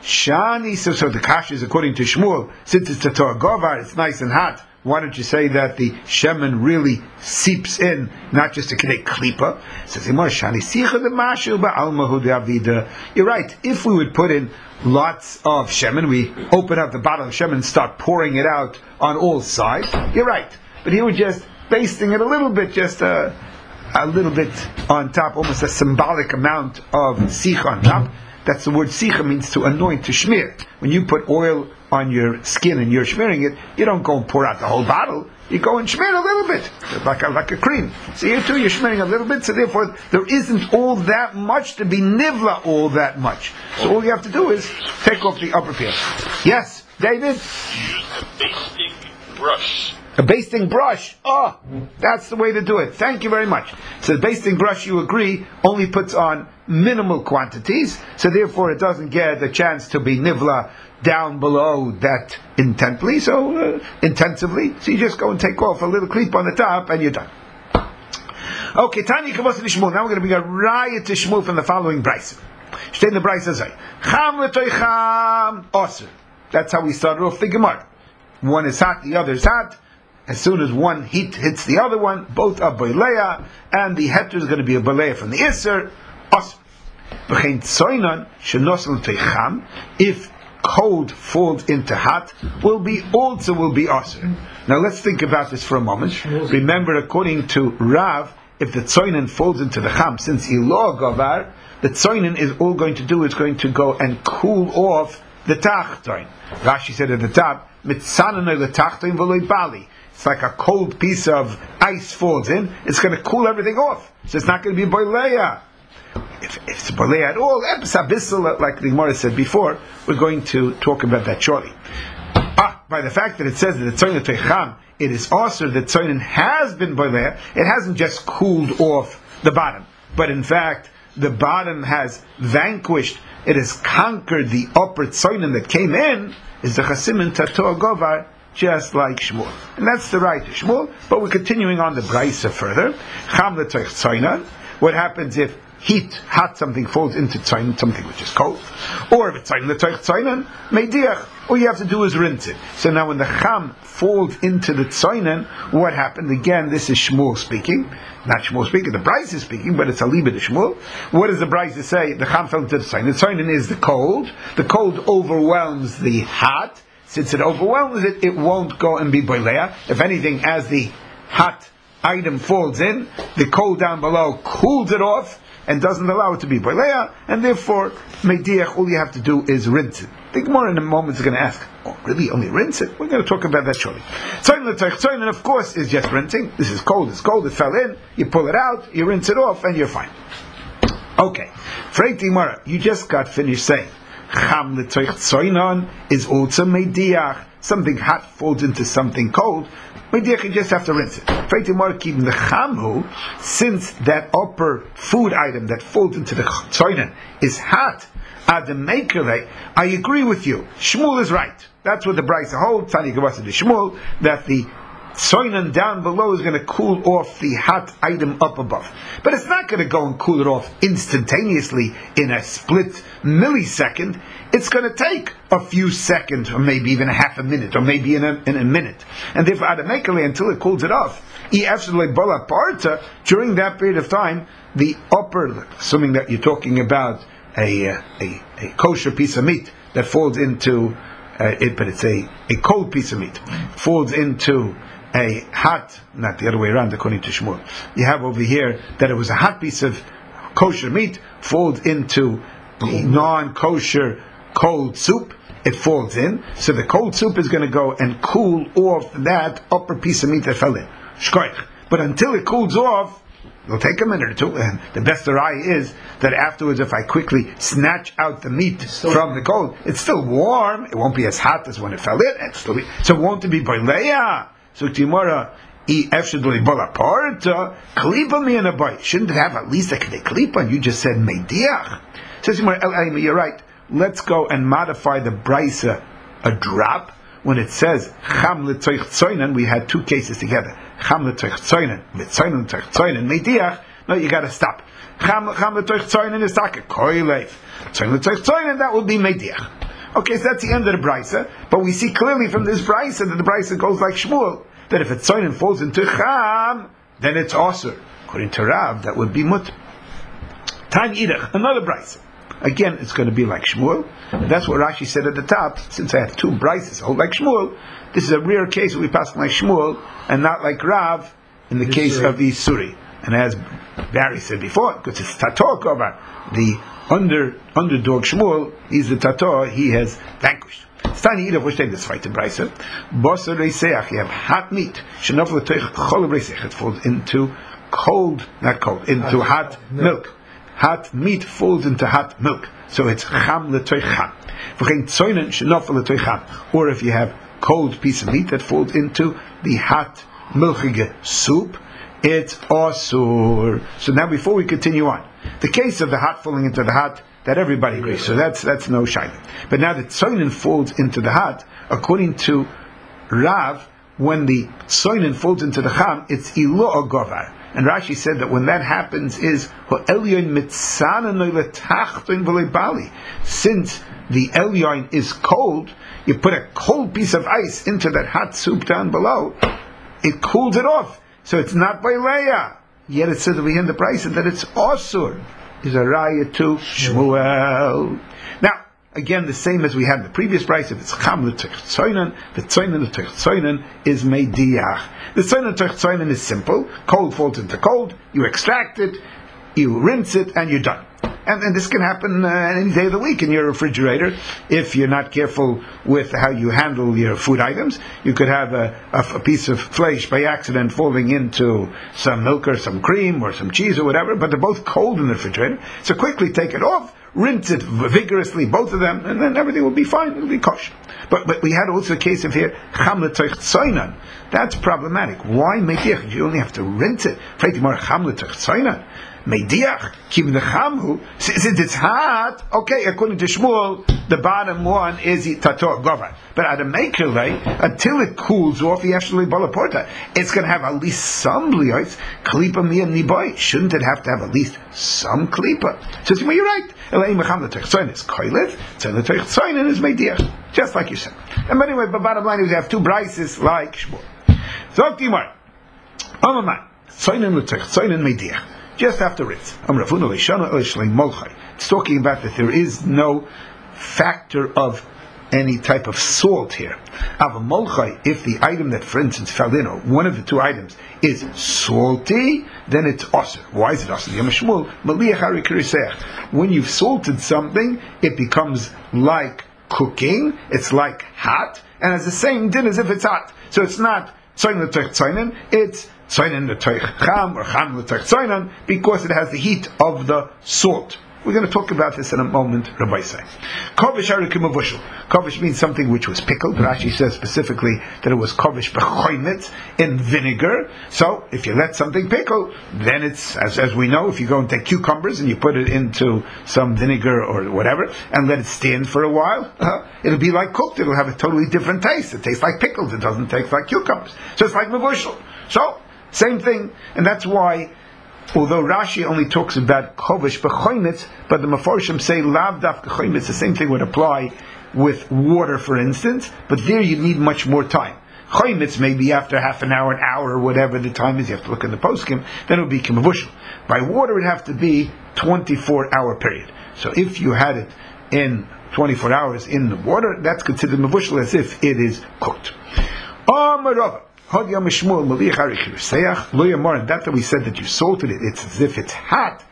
Shani, so, so the kash is according to Shmuel, since it's a Torah Govar, it's nice and hot. Why don't you say that the shemen really seeps in, not just a kedei klipa? Says Shani sicha the mashu ba'almahu de'avida. You're right. If we would put in lots of shemen, we open up the bottle of shemen and start pouring it out on all sides. You're right. But here we're just basting it a little bit, just a, a little bit on top, almost a symbolic amount of sicha on top. That's the word sicha, means to anoint, to schmear. When you put oil on your skin and you're smearing it, you don't go and pour out the whole bottle. You go and smear a little bit, like a, like a cream. So here too, you're smearing a little bit, so therefore there isn't all that much to be nivla all that much. So all you have to do is take off the upper peel. Yes, David? Use a basting brush. A basting brush. Oh, that's the way to do it. Thank you very much. So the basting brush, you agree, only puts on minimal quantities, so therefore it doesn't get a chance to be nivla down below that intently, so uh, intensively. So you just go and take off a little creep on the top, and you're done. Okay, Tanya Kavos to Shmuel. Now we're going to bring a riot to Shmuel from the following brayso. Stay in the brayso say, Cham l'toicham osir. That's how we started off the Gemara. One is hot, the other is hot. As soon as one heat hits the other one, both are boileya, and the heter is going to be a boileya from the iser. Osir. V'chein tzoinan shenosel l'toicham. If cold falls into hot, will be also will be osir. Now let's think about this for a moment. Remember, according to Rav, if the tzoinen falls into the cham, since ilo gavar, the tzoinen is all going to do is going to go and cool off the tachtoin. Rashi said at the top, mitzananoi the tachtoin v'loi bali. It's like a cold piece of ice falls in, it's going to cool everything off. So it's not going to be boileya. If, if it's boileya at all, epis like the Gemara said before, we're going to talk about that shortly. Ah, by the fact that it says that the tzoinen teicham, it is also that tzoinen has been boileya, it hasn't just cooled off the bottom, but in fact, the bottom has vanquished, it has conquered the upper tzoinen that came in, is the chasimin tato govar, just like Shmuel. And that's the right of Shmuel, but we're continuing on the brayso further. Cham l'toich tzoinen. What happens if heat, hot something falls into tzoinen, something which is cold? Or if it's tzoinen l'toich tzoinen, meidiach, all you have to do is rinse it. So now when the cham falls into the tzoinen, what happened? Again, this is Shmuel speaking. Not Shmuel speaking, the brayso is speaking, but it's a liba to Shmuel. What does the brayso say? The cham fell into the tzoinen. The tzoinen is the cold. The cold overwhelms the hot. Since it overwhelms it, it won't go and be boileya. If anything, as the hot item falls in, the cold down below cools it off and doesn't allow it to be boileya, and therefore, meidiach, all you have to do is rinse it. The Gemara in a moment is going to ask, oh, really, only rinse it? We're going to talk about that shortly. Tzoinen l'toich tzoinen, of course, is just rinsing. This is cold, it's cold, it fell in, you pull it out, you rinse it off, and you're fine. Okay, Freit Gemara, you just got finished saying, Cham l'toich tzoinen is also meidiach. Something hot falls into something cold, meidiach, you just have to rinse it. Freit Gemara, keeping the chamhu, since that upper food item that falls into the tzoinen is hot, I agree with you. Shmuel is right. That's what the brayso holds. Tanya Gavasa to Shmuel, that the tzoinen down below is going to cool off the hot item up above. But it's not going to go and cool it off instantaneously in a split millisecond. It's going to take a few seconds, or maybe even a half a minute, or maybe in a, in a minute. And therefore, automatically, until it cools it off, during that period of time, the upper, assuming that you're talking about A, a a kosher piece of meat that falls into uh, it, but it's a, a cold piece of meat falls into a hot, not the other way around according to Shmuel. You have over here that it was a hot piece of kosher meat falls into the non-kosher cold soup. It falls in, so the cold soup is going to go and cool off that upper piece of meat that fell in. Shkoich. But until it cools off, it'll take a minute or two, and the best eye is that afterwards, if I quickly snatch out the meat from the cold, it's still warm. It won't be as hot as when it fell in. It's still be, so won't it be boileya? So Timora, i efshedli bolaparta klipa mi in a boy. Shouldn't it have at least a klipa? And you just said meidiach. Says Timora, El you're right. Let's go and modify the brayso a drop. When it says cham l'toich tzoinen, we had two cases together. Cham l'toich tzoinen, v'tzoinen l'toich tzoinen, meidiach. No, you got to stop. Cham cham l'toich tzoinen is taka koilev. Tzoinen l'toich tzoinen, that will be meidiach. Okay, so that's the end of the brisa. But we see clearly from this brisa that the brisa goes like Shmuel, that if it's soinen falls into cham, then it's osur. According to Rav, that would be mutter. Tan idach, another brisa. Again, it's going to be like Shmuel. That's what Rashi said at the top. Since I have two brises hold like Shmuel, this is a rare case where we pass like Shmuel and not like Rav in the case of the Isuri. And as Barry said before, because it's Tator Kovar, the under underdog Shmuel, he's the Tator, he has vanquished. It's tiny either which take this fight to Brisa. Basar Reiseach, you have hot meat. Shenofel Teich Chol Reiseach, it falls into cold, not cold, into hot milk. Hot meat falls into hot milk, so it's cham letoich cham. Or if you have cold piece of meat that falls into the hot milchige soup, it's osur. So now, before we continue on, the case of the hot falling into the hot, that everybody agrees. So that's that's no shayla. But now that tzoinen falls into the hot, according to Rav, when the tzoinen falls into the cham, it's ilo govar. And Rashi said that when that happens is since the elyon is cold, you put a cold piece of ice into that hot soup down below, it cools it off. So it's not by leia. Yet it says that we in the price that it's osur. Is a raya to Shmuel. Now, again, the same as we had in the previous price. If it's cham l'tich tzoinen, the tzoinen l'tich tzoinen is meidiach. The tzoinen l'tich tzoinen is simple. Cold falls into cold. You extract it, you rinse it, and you're done. And, and this can happen uh, any day of the week in your refrigerator. If you're not careful with how you handle your food items, you could have a, a, a piece of flesh by accident falling into some milk or some cream or some cheese or whatever, but they're both cold in the refrigerator. So quickly take it off, rinse it vigorously, both of them, and then everything will be fine. It'll be kosher. But but we had also a case of here, cham l'toich tzoinen. That's problematic. Why mediach? You only have to rinse it. Cham l'toich tzoinen. Mediach, kim the chamhu, since it's hot, okay, according to Shmuel, the bottom one is tator govar. But at a maker until it cools off, you actually balaporta. It's going to have at least some lios, klipa mi and niboy. Shouldn't it have to have at least some klipa? So well, you're right. Elaim mecham l'toich tzoinen is koilet, tzon l'toich tzoinen is mediach. Just like you said. And anyway, the bottom line is you have two brises like Shmuel. So, Timar, Amaman, tzoinen l'toich tzoinen mediach. Just after rinse. It's talking about that there is no factor of any type of salt here. If the item that, for instance, fell in, or one of the two items, is salty, then it's osir. Why is it osir? When you've salted something, it becomes like cooking, it's like hot, and has the same din as if it's hot. So it's not tzoinen l'toich tzoinen, it's tzoinen l'toich cham, or cham l'toich tzoinen, because it has the heat of the salt. We're going to talk about this in a moment, Rabbi say. Kovish harikim avushel. Kovish means something which was pickled. Rashi says specifically that it was kovish b'choimet, in vinegar. So, if you let something pickle, then it's, as, as we know, if you go and take cucumbers and you put it into some vinegar or whatever, and let it stand for a while, uh, it'll be like cooked. It'll have a totally different taste. It tastes like pickles. It doesn't taste like cucumbers. So it's like mavushel. So, same thing. And that's why, although Rashi only talks about kovish b'choimetz, but the Mefarshim say lav daf choimetz. The same thing would apply with water, for instance, but there you need much more time. Choimetz maybe after half an hour, an hour, whatever the time is. You have to look in the poskim. Then it would be kimavushel. By water, it would have to be twenty-four hour period. So if you had it in twenty-four hours in the water, that's considered mavushel as if it is cooked. Amarava. That that we said that you salted it, it's as if it's hot.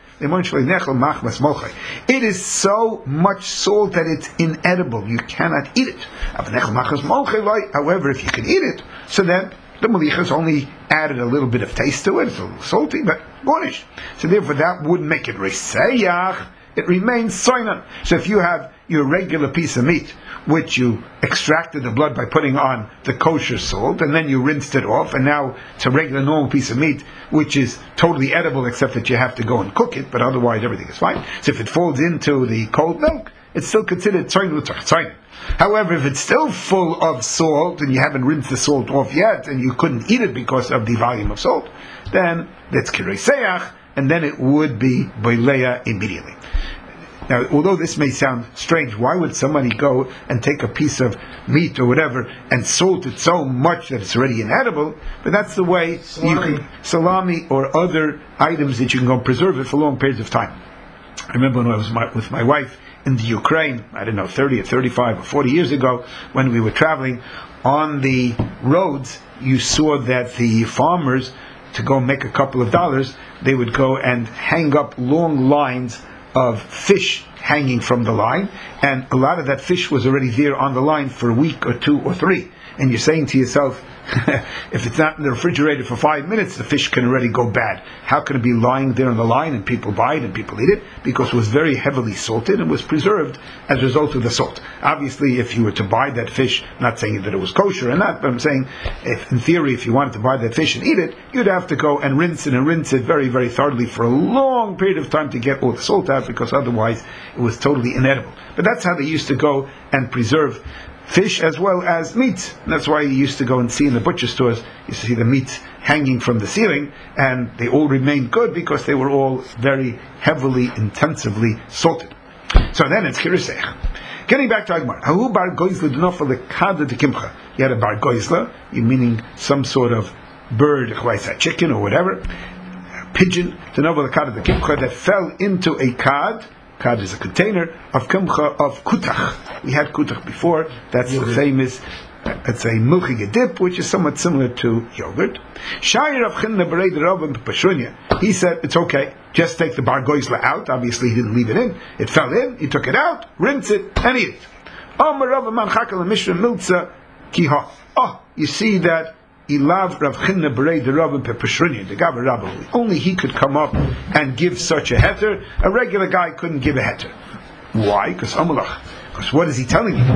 It is so much salt that it's inedible. You cannot eat it. However, if you can eat it, so then the malichas only added a little bit of taste to it. It's a little salty, but garnish. So therefore, that wouldn't make it reiseyach. It remains soinan. So if you have your regular piece of meat, which you extracted the blood by putting on the kosher salt, and then you rinsed it off, and now it's a regular normal piece of meat, which is totally edible, except that you have to go and cook it, but otherwise everything is fine. So if it falls into the cold milk, it's still considered tzoyin l'toich tzoyin. However, if it's still full of salt, and you haven't rinsed the salt off yet, and you couldn't eat it because of the volume of salt, then that's kirei seach, and then it would be boileya immediately. Now, although this may sound strange, why would somebody go and take a piece of meat or whatever and salt it so much that it's already inedible? But that's the way Salami. you can, salami or other items that you can go and preserve it for long periods of time. I remember when I was my, with my wife in the Ukraine, I don't know, thirty or thirty-five or forty years ago, when we were traveling on the roads, you saw that the farmers, to go make a couple of dollars, they would go and hang up long lines of fish hanging from the line, and a lot of that fish was already there on the line for a week or two or three. And you're saying to yourself, if it's not in the refrigerator for five minutes, the fish can already go bad. How can it be lying there on the line and people buy it and people eat it? Because it was very heavily salted and was preserved as a result of the salt. Obviously, if you were to buy that fish, not saying that it was kosher or not, but I'm saying, if, in theory, if you wanted to buy that fish and eat it, you'd have to go and rinse it and rinse it very, very thoroughly for a long period of time to get all the salt out, because otherwise it was totally inedible. But that's how they used to go and preserve fish as well as meat. And that's why you used to go and see in the butcher stores, you used to see the meat hanging from the ceiling, and they all remained good because they were all very heavily, intensively salted. So then it's Kiruseach. Getting back to Agmar. Hahu bar goizla dunofel lekada de kimcha. You had a bar goizla, meaning some sort of bird, a chicken or whatever, a pigeon, dunofel lekada de kimcha, that fell into a kad. Kad is a container of kimcha, of kutach. We had kutach before. That's yogurt. The famous, uh, it's a milchige dip, which is somewhat similar to yogurt. Shayir of Chinna Berei the Rav and Pashunya. He said, it's okay, just take the bar goizla out. Obviously he didn't leave it in. It fell in, he took it out, rinse it, and eat it. Oh, you see that Ilav Rav Chinna Berei the Rav and Pashunya, the Gaber Rabbi. Only he could come up and give such a heter. A regular guy couldn't give a heter. Why? Because Amalach. Because what is he telling you?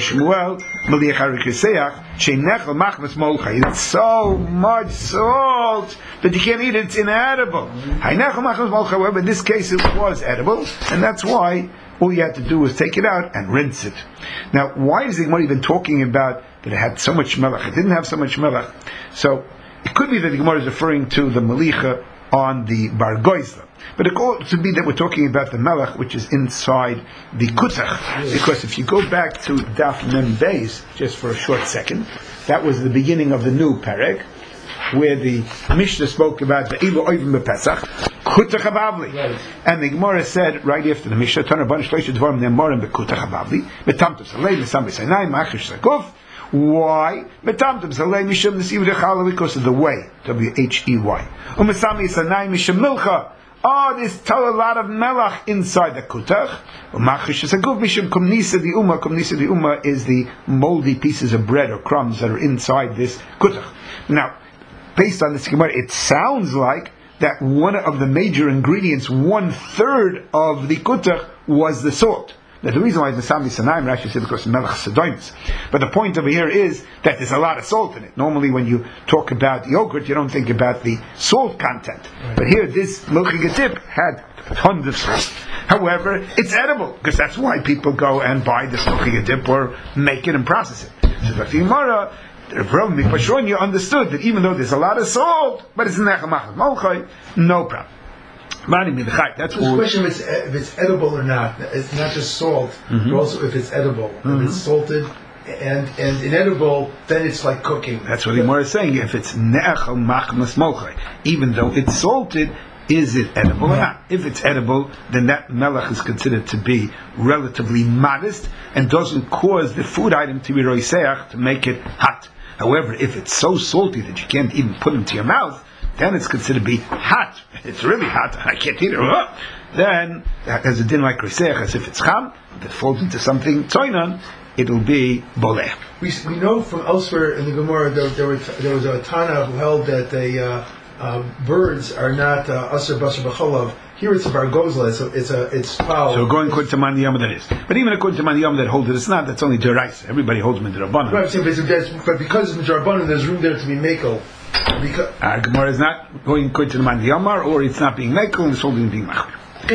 It's so much salt that you can't eat it. It's inedible. However, in this case it was edible, and that's why all you had to do was take it out and rinse it. Now, why is the Gemara even talking about that it had so much melech? It didn't have so much melech. So it could be that the Gemara is referring to the melicha on the bar goizla. But it could also be that we're talking about the melech, which is inside the kutach. Because if you go back to Daf Mem Beis, just for a short second, that was the beginning of the new perek, where the Mishnah spoke about the Eilu Oivim B'Pesach, Kutach HaBavli. And the Gemara said, right after the Mishnah, Tana Ban Shloisha Dvarim Ne'morim B'Kutach HaBavli, B'Tamtav Salei, B'Sam B'Sainai, Ma'achish Sakuf. Why? B'Tamtav Salei Misham Nesiv Dechala, because of the way, W H E Y. U'Mesam B'Sainai Misham Milcha. Oh, there's still a lot of melach inside the kutach. U'Machish Sakuf Misham Kumnisa Di Uma. Kumnisa Di Uma is the moldy pieces of bread or crumbs that are inside this kutach. Now, based on this Gemara, it sounds like that one of the major ingredients, one third of the kutach, was the salt. Now, the reason why it's Nesam B'Sanaim, Rashi said, because melech sedoimus. But the point over here is that there's a lot of salt in it. Normally, when you talk about yogurt, you don't think about the salt content. Right. But here, this milchige dip had tons of salt. However, it's edible, because that's why people go and buy this milchige dip or make it and process it. So the Gemara, Rav Pashunya understood that even though there's a lot of salt, but it's nechamach molchay, no problem. That's the question: if it's, if it's edible or not. It's not just salt, mm-hmm. but also if it's edible. Mm-hmm. If it's salted and and inedible, then it's like cooking. That's what the Gemara is saying. If it's nechamach molchay, even though it's salted, is it edible or not? If it's edible, then that melech is considered to be relatively modest and doesn't cause the food item to be roiseach, to make it hot. However, if it's so salty that you can't even put it into your mouth, then it's considered to be hot. It's really hot, I can't eat it. Then, as a din like roiseach, as if it's cham, if it falls into something toinan, it'll be boleh. We, we know from elsewhere in the Gemara, there, there, was, there was a Tana who held that they uh, Uh, birds are not aser basar b'cholav. Here it's a bar gozla. It's a, it's a it's foul. So going according to Mandiyama that is. But even according to Mandiyama that holds it, it's not. That's only deraisa. Everybody holds midrabanan. Right, but, but because it's midrabanan, there's room there to be mekel. Because uh, Gemara is not going according to the Mandiyama, or it's not being mekel and it's holding being machmir.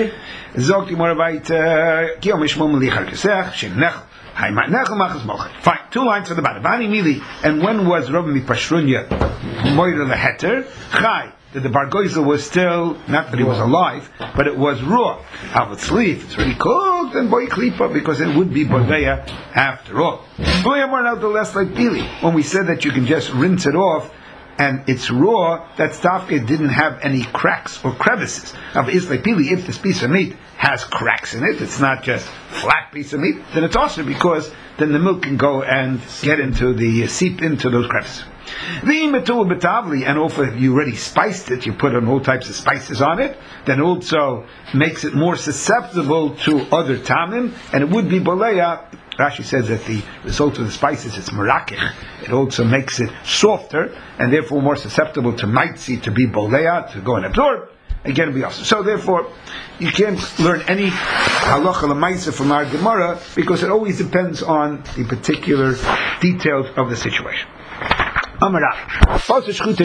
Zok Gemara vayit kiyom mishmol melichar kesech shenech. Fine, two lines for the bottom. And when was Rabbi Pashunya moira the heter? Chai. that the bar gozel was still, not that he was alive, but it was raw. Havot it's really cooked, and boy klipa, because it would be bodeya after all. Nevertheless, like Pili, when we said that you can just rinse it off, and it's raw, that stafke didn't have any cracks or crevices. Now, if like Pili, if this piece of meat has cracks in it, it's not just flat piece of meat, then it's also because then the milk can go and get into the, uh, seep into those crevices. And also if you already spiced it, you put on all types of spices on it, then also makes it more susceptible to other tamim, and it would be boleya. Rashi says that the result of the spices is merakich. It also makes it softer, and therefore more susceptible to maitzi, to be boleya, to go and absorb. Again, be also. So therefore, you can't learn any halacha l'maisa from our Gemara, because it always depends on the particular details of the situation. Oh,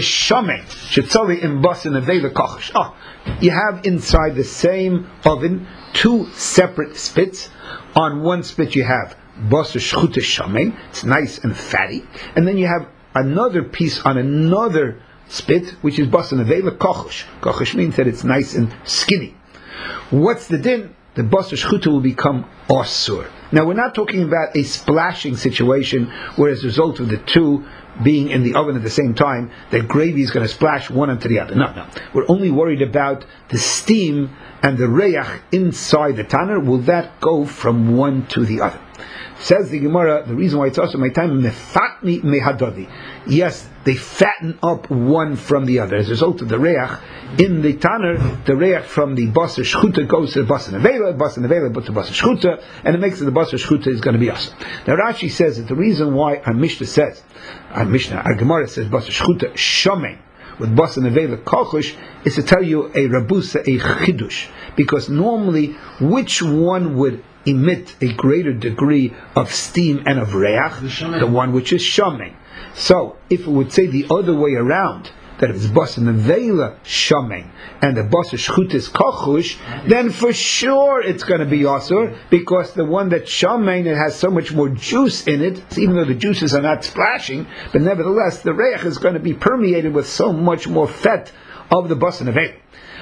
you have inside the same oven two separate spits. On one spit you have basar shchuta shamen, it's nice and fatty, and then you have another piece on another spit, which is basar nevela kochush. Kochush means that it's nice and skinny. What's the din? The basar shchuta will become asur. Now we're not talking about a splashing situation where as a result of the two being in the oven at the same time, the gravy is going to splash one onto the other. No, no. We're only worried about the steam and the reyach inside the tanner. Will that go from one to the other? Says the Gemara, the reason why it's also my time, mefatni mehadodi. Yes, they fatten up one from the other. As a result of the reyach in the tanner, the reyach from the basar shchuta goes to the basar nevela, basar nevela but to basar shchuta, and it makes it the basar shchuta is going to be awesome. Now Rashi says that the reason why our Mishnah says, our Mishnah, our Gemara says basar shchuta shamen with basar nevela kochush, is to tell you a rabusa, a chidush, because normally which one would emit a greater degree of steam and of reyach? The one which is shamen. So if it would say the other way around, that if it's basar nevela shamen and the basar shchuta is kochush, then for sure it's going to be asur, because the one that shamen, it has so much more juice in it, so even though the juices are not splashing, but nevertheless the reyach is going to be permeated with so much more fat of the basar nevela.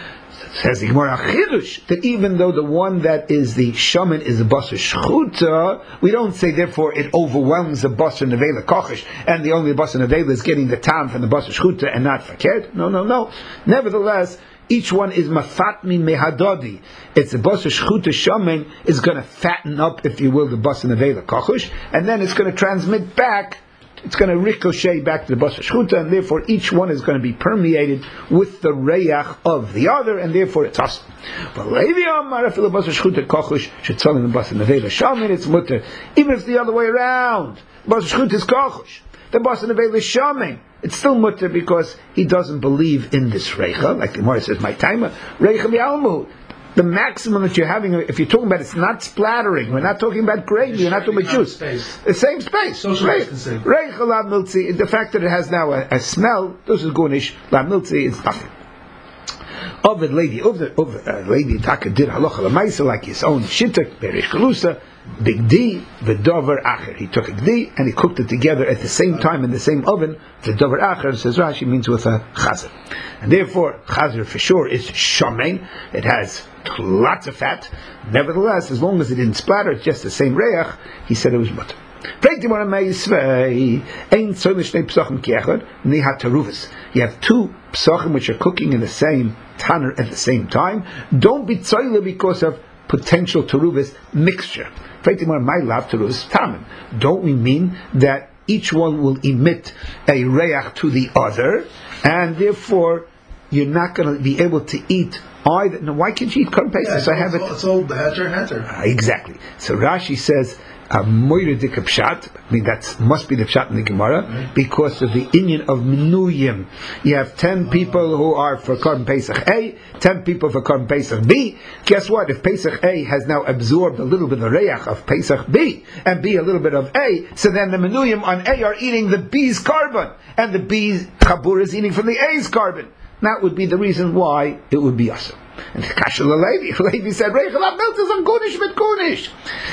Says the Gemara Chidush, that even though the one that is the shaman is the basar shchuta, we don't say therefore it overwhelms the basar nevela kochush, and the only basar nevela is getting the tam from the basar shchuta and not fakir. No, no, no. Nevertheless, each one is mafatmi mehadodi. It's the basar shchuta shaman is going to fatten up, if you will, the basar nevela kochush, and then it's going to transmit back. It's going to ricochet back to the basar shchuta, and therefore each one is going to be permeated with the reyach of the other, and therefore it's awesome. But basar shchuta kochush should tell him the basar nevela shaman, it's mutter. Even if it's the other way around, basar shchuta is kochush, the basar nevela shaman, it's still mutter, because he doesn't believe in this reicha, like the Gemara says, my timer reicha bi'almu. The maximum that you're having, if you're talking about, it's not splattering. We're not talking about gravy. We're not talking about juice. Space. The same space. Right. The fact that it has now a, a smell, this is gunish. La miltzi, it's nothing. Of the lady, of the of uh, lady taka did halacha lemaisa like his own shittak berish kalusa. Big D, the dover acher. He took a gdi and he cooked it together at the same time in the same oven. The dover acher, says Rashi, means with a chazer, and therefore chazer for sure is shamen. It has lots of fat. Nevertheless, as long as it didn't splatter, it's just the same reach. He said it was mutter. You have two psachim which are cooking in the same tanner at the same time. Don't be tzoyle because of potential teruvis mixture. Don't we mean that each one will emit a reach to the other, and therefore you're not going to be able to eat either? Now, why can't you eat korban pesach? Yeah, so I have it's, it. It's all heter heter. Uh, exactly. So Rashi says, a moira dik pshat. I mean, that must be the pshat in the Gemara, right, because of the inyan of minuyim. You have ten people who are for korban pesach A, ten people for korban pesach B. Guess what? If pesach A has now absorbed a little bit of the reach of pesach B, and B a little bit of A, so then the minuyim on A are eating the B's carbon, and the B's chabur is eating from the A's carbon. That would be the reason why it would be awesome. And Kasha Levi, Levi said, Reichel Milk is on Gunish with Gunish.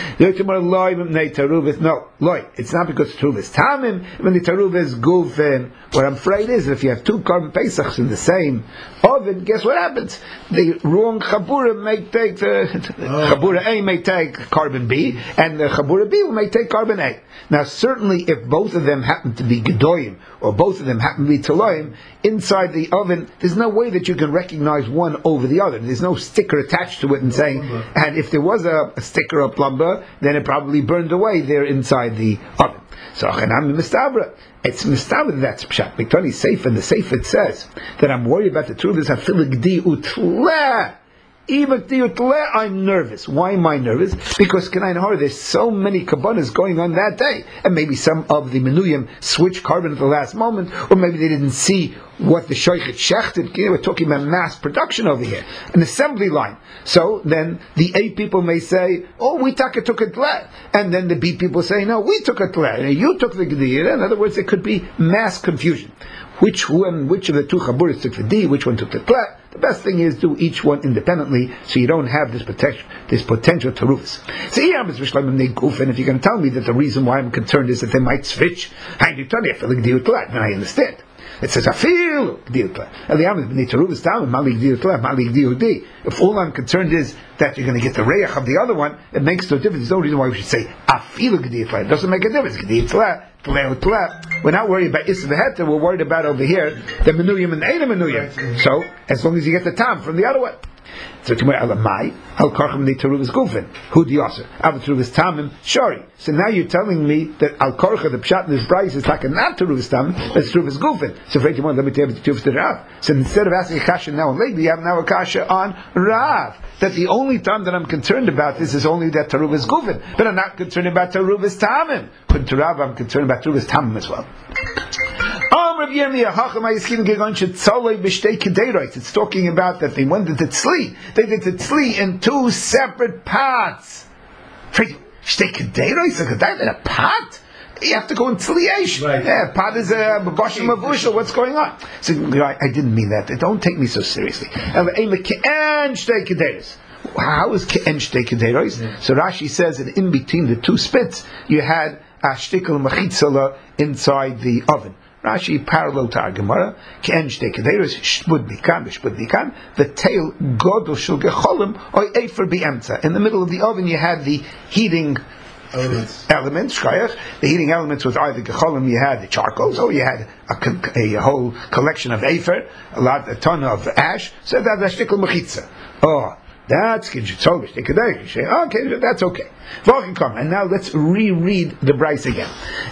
No, loy, it's not because the Taruv is Tamim, when the Taruv is Gufen. What I'm afraid is, if you have two carbon Pesachs in the same oven, guess what happens? The wrong Chabura may take the, oh. Chabura A may take carbon B, and the Chabura B may take carbon A. Now, certainly, if both of them happen to be Gedoyim, or both of them happen to be Taloyim, inside the oven, there's no way that you can recognize one over the other. There's no sticker attached to it and saying, and if there was a, a sticker of plumber, then it probably burned away there inside the oven. So, Chanam Mistabra, it's Mistabra that's Pshat. Miktani Seif, and the Seif it says that I'm worried about the truth is Hafilig Di Utleh. Even I'm nervous. Why am I nervous? Because there's so many kabbanas going on that day, and maybe some of the menuyim switched carbon at the last moment, or maybe they didn't see what the shoichet shechted. We're talking about mass production over here, an assembly line. So then the A people may say, "Oh, we took it, took it tle," and then the B people say, "No, we took it tle. You took the gedira." In other words, there could be mass confusion. Which one, which of the two chaburas took the D, which one took the tle? The best thing is do each one independently, so you don't have this potential, this potential tarufas. So here, and if you're going to tell me that the reason why I'm concerned is that they might switch, I understand. It says, I feel if all I'm concerned is that you're going to get the reyach of the other one, it makes no difference. There's no reason why we should say, I feel it doesn't make a difference. We're not worried about Issa V'Heter, we're worried about over here the menuyim and the Eina menuyim. So, as long as you get the tam from the other one. So tomorrow alamai al karcham the taruv is gufen. Who the aser? Av taruv is tamim shari. So now you're telling me that al karcha the pshat in this price is like a not taruv is tamim, but taruv is gufen. So for eighty-one, let me tell you the taruv to Rav. So instead of asking a kasha now on Levi, you have now a kasha on Rav. That the only time that I'm concerned about this is only that taruv is gufen, but I'm not concerned about taruv is tamim. But to Rav, I'm concerned about taruv is tamim as well. It's talking about that they went to tzli. They did tzli in two separate pots. In a pot? You have to go in tzliyesh. Right. Yeah, pot is a boshim avushal. What's going on? So I, I didn't mean that. Don't take me so seriously. How is ke'en shtei kederos? So Rashi says that in between the two spits, you had a shtikel machitzala inside the oven. Rashi parallel to our Gemara, Ke'en shtei kederos shpud bikan, shpud bikan, the tail godol shel gecholim or efer bi'emtza. In the middle of the oven, you had the heating elements. elements the heating elements was either gecholim, you had the charcoal, or you had a, a whole collection of efer, a lot, a ton of ash. So that's a shtikel mechitza. Oh. That's okay, that's okay. And now let's reread the Bryce again.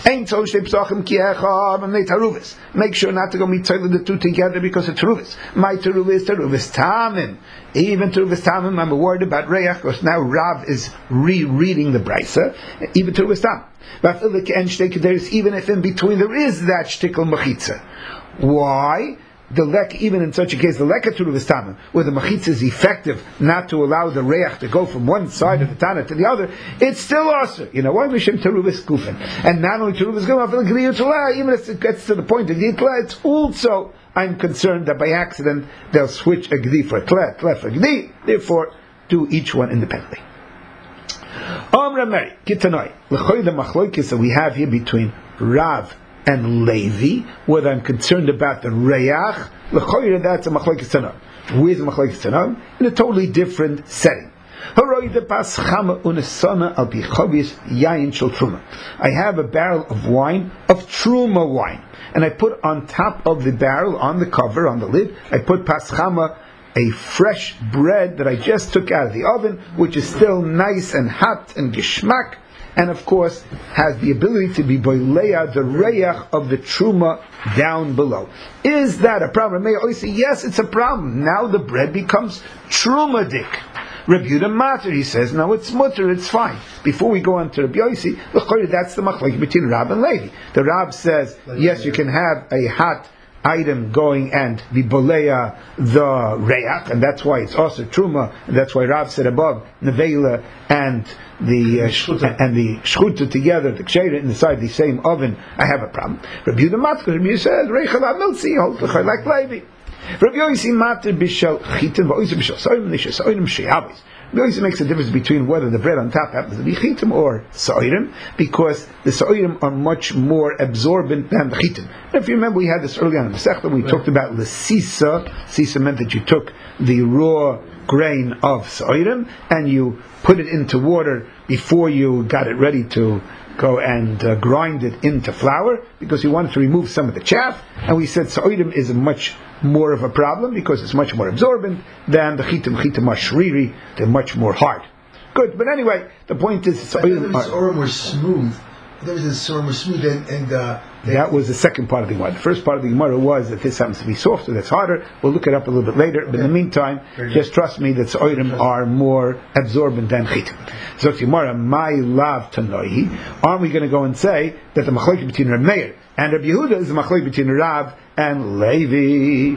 Make sure not to go meet the two together because of teruvis. My teruvis is teruvis tamim. Even teruvis tamim, I'm worried about reyach because now Rav is rereading the Bryce. Even teruvis tamim. Even if in between there is that shtickle machitza. Why? The lek, even in such a case, the lek teruvis tamim, where the machitza is effective not to allow the reach to go from one side of the tana to the other, it's still also. You know why mishem teruvis gufen, and not only teruvis gufen, even if it gets to the point of gitla, it's also. I'm concerned that by accident they'll switch a gdi for a tle, tle for a gdi. Therefore, do each one independently. Amra Mary Kitanoi, l'choy the machloikis that we have here between Rav and Levi, whether I'm concerned about the reyach, l'choyre, that's a machlokes tanam. Where's the machlokes tanam? In a totally different setting. I have a barrel of wine, of truma wine, and I put on top of the barrel, on the cover, on the lid, I put paschama, a fresh bread that I just took out of the oven, which is still nice and hot and geschmack, and of course has the ability to be boileya, the reyach of the truma down below. Is that a problem? May I say yes, it's a problem. Now the bread becomes trumadik. Rabbi Yehuda Mater, he says, no, it's mutter, it's fine. Before we go on to Rabbi Yossi, that's the machlok between Rab and Levi. The Rab says, yes, you can have a hot item going and the boleya the reyach, and that's why it's also truma, and that's why Rav said above nevela and the uh, shchuta. and the shchuta together, the ksheira inside the same oven. I have a problem. Rabbi Yehuda Matkar, Rabbi Yehuda says reichel miltzi, hold like Levi. Rabbi Yossi matter bishal chitim va'oisim bishal soirim nishas soirim sheyavis. Rabbi Yossi makes a difference between whether the bread on top happens to be chitim or soirim, because the soirim are much more absorbent than the chitim. If you remember, we had this earlier on in the Masechta when we right. talked about l'sisa. Sisa meant that you took the raw grain of soirim and you put it into water before you got it ready to go and uh, grind it into flour, because you wanted to remove some of the chaff. And we said soirim is a much more of a problem because it's much more absorbent than the chitim. Chitim are shriri, they're much more hard. Good, but anyway, the point is soirim are... soirim were smooth. There was this soirim were smooth and... and uh, that was the second part of the Gemara. The first part of the Gemara was that this happens to be softer, that's harder. We'll look it up a little bit later, okay. But in the meantime, just trust me that soirim are more absorbent than chitim. So Gemara, my love tanoi, aren't we going to go and say that the machlokes between Reb Meir and Reb Yehuda is the machlokes between Rav and Levi?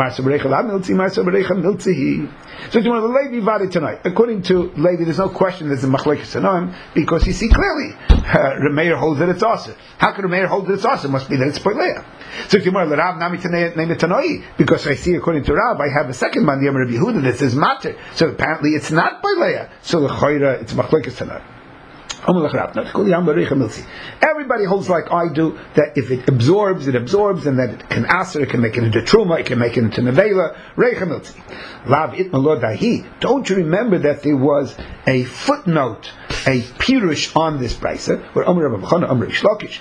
So Gemara, the Levi vadi tonight. According to Levi, there's no question there's a machlokes tanoim, because you see clearly uh, Reb Meir holds that it's also. How could Reb Meir hold that it's also? It must be that it's poilea. So Gemara, the Rav nami tanoi, because I see according to Rav, I have a second man, the Reb Yehuda, that says matter. So apparently it's not poilea. So the chayra, it's machlokes tanoim. Everybody holds like I do, that if it absorbs, it absorbs, and that it can aser, it can make it into truma, it can make it into nevela. Don't you remember that there was a footnote, a pirush on this brisa, where Amr Rabbi Chana, Amr Ishlokish,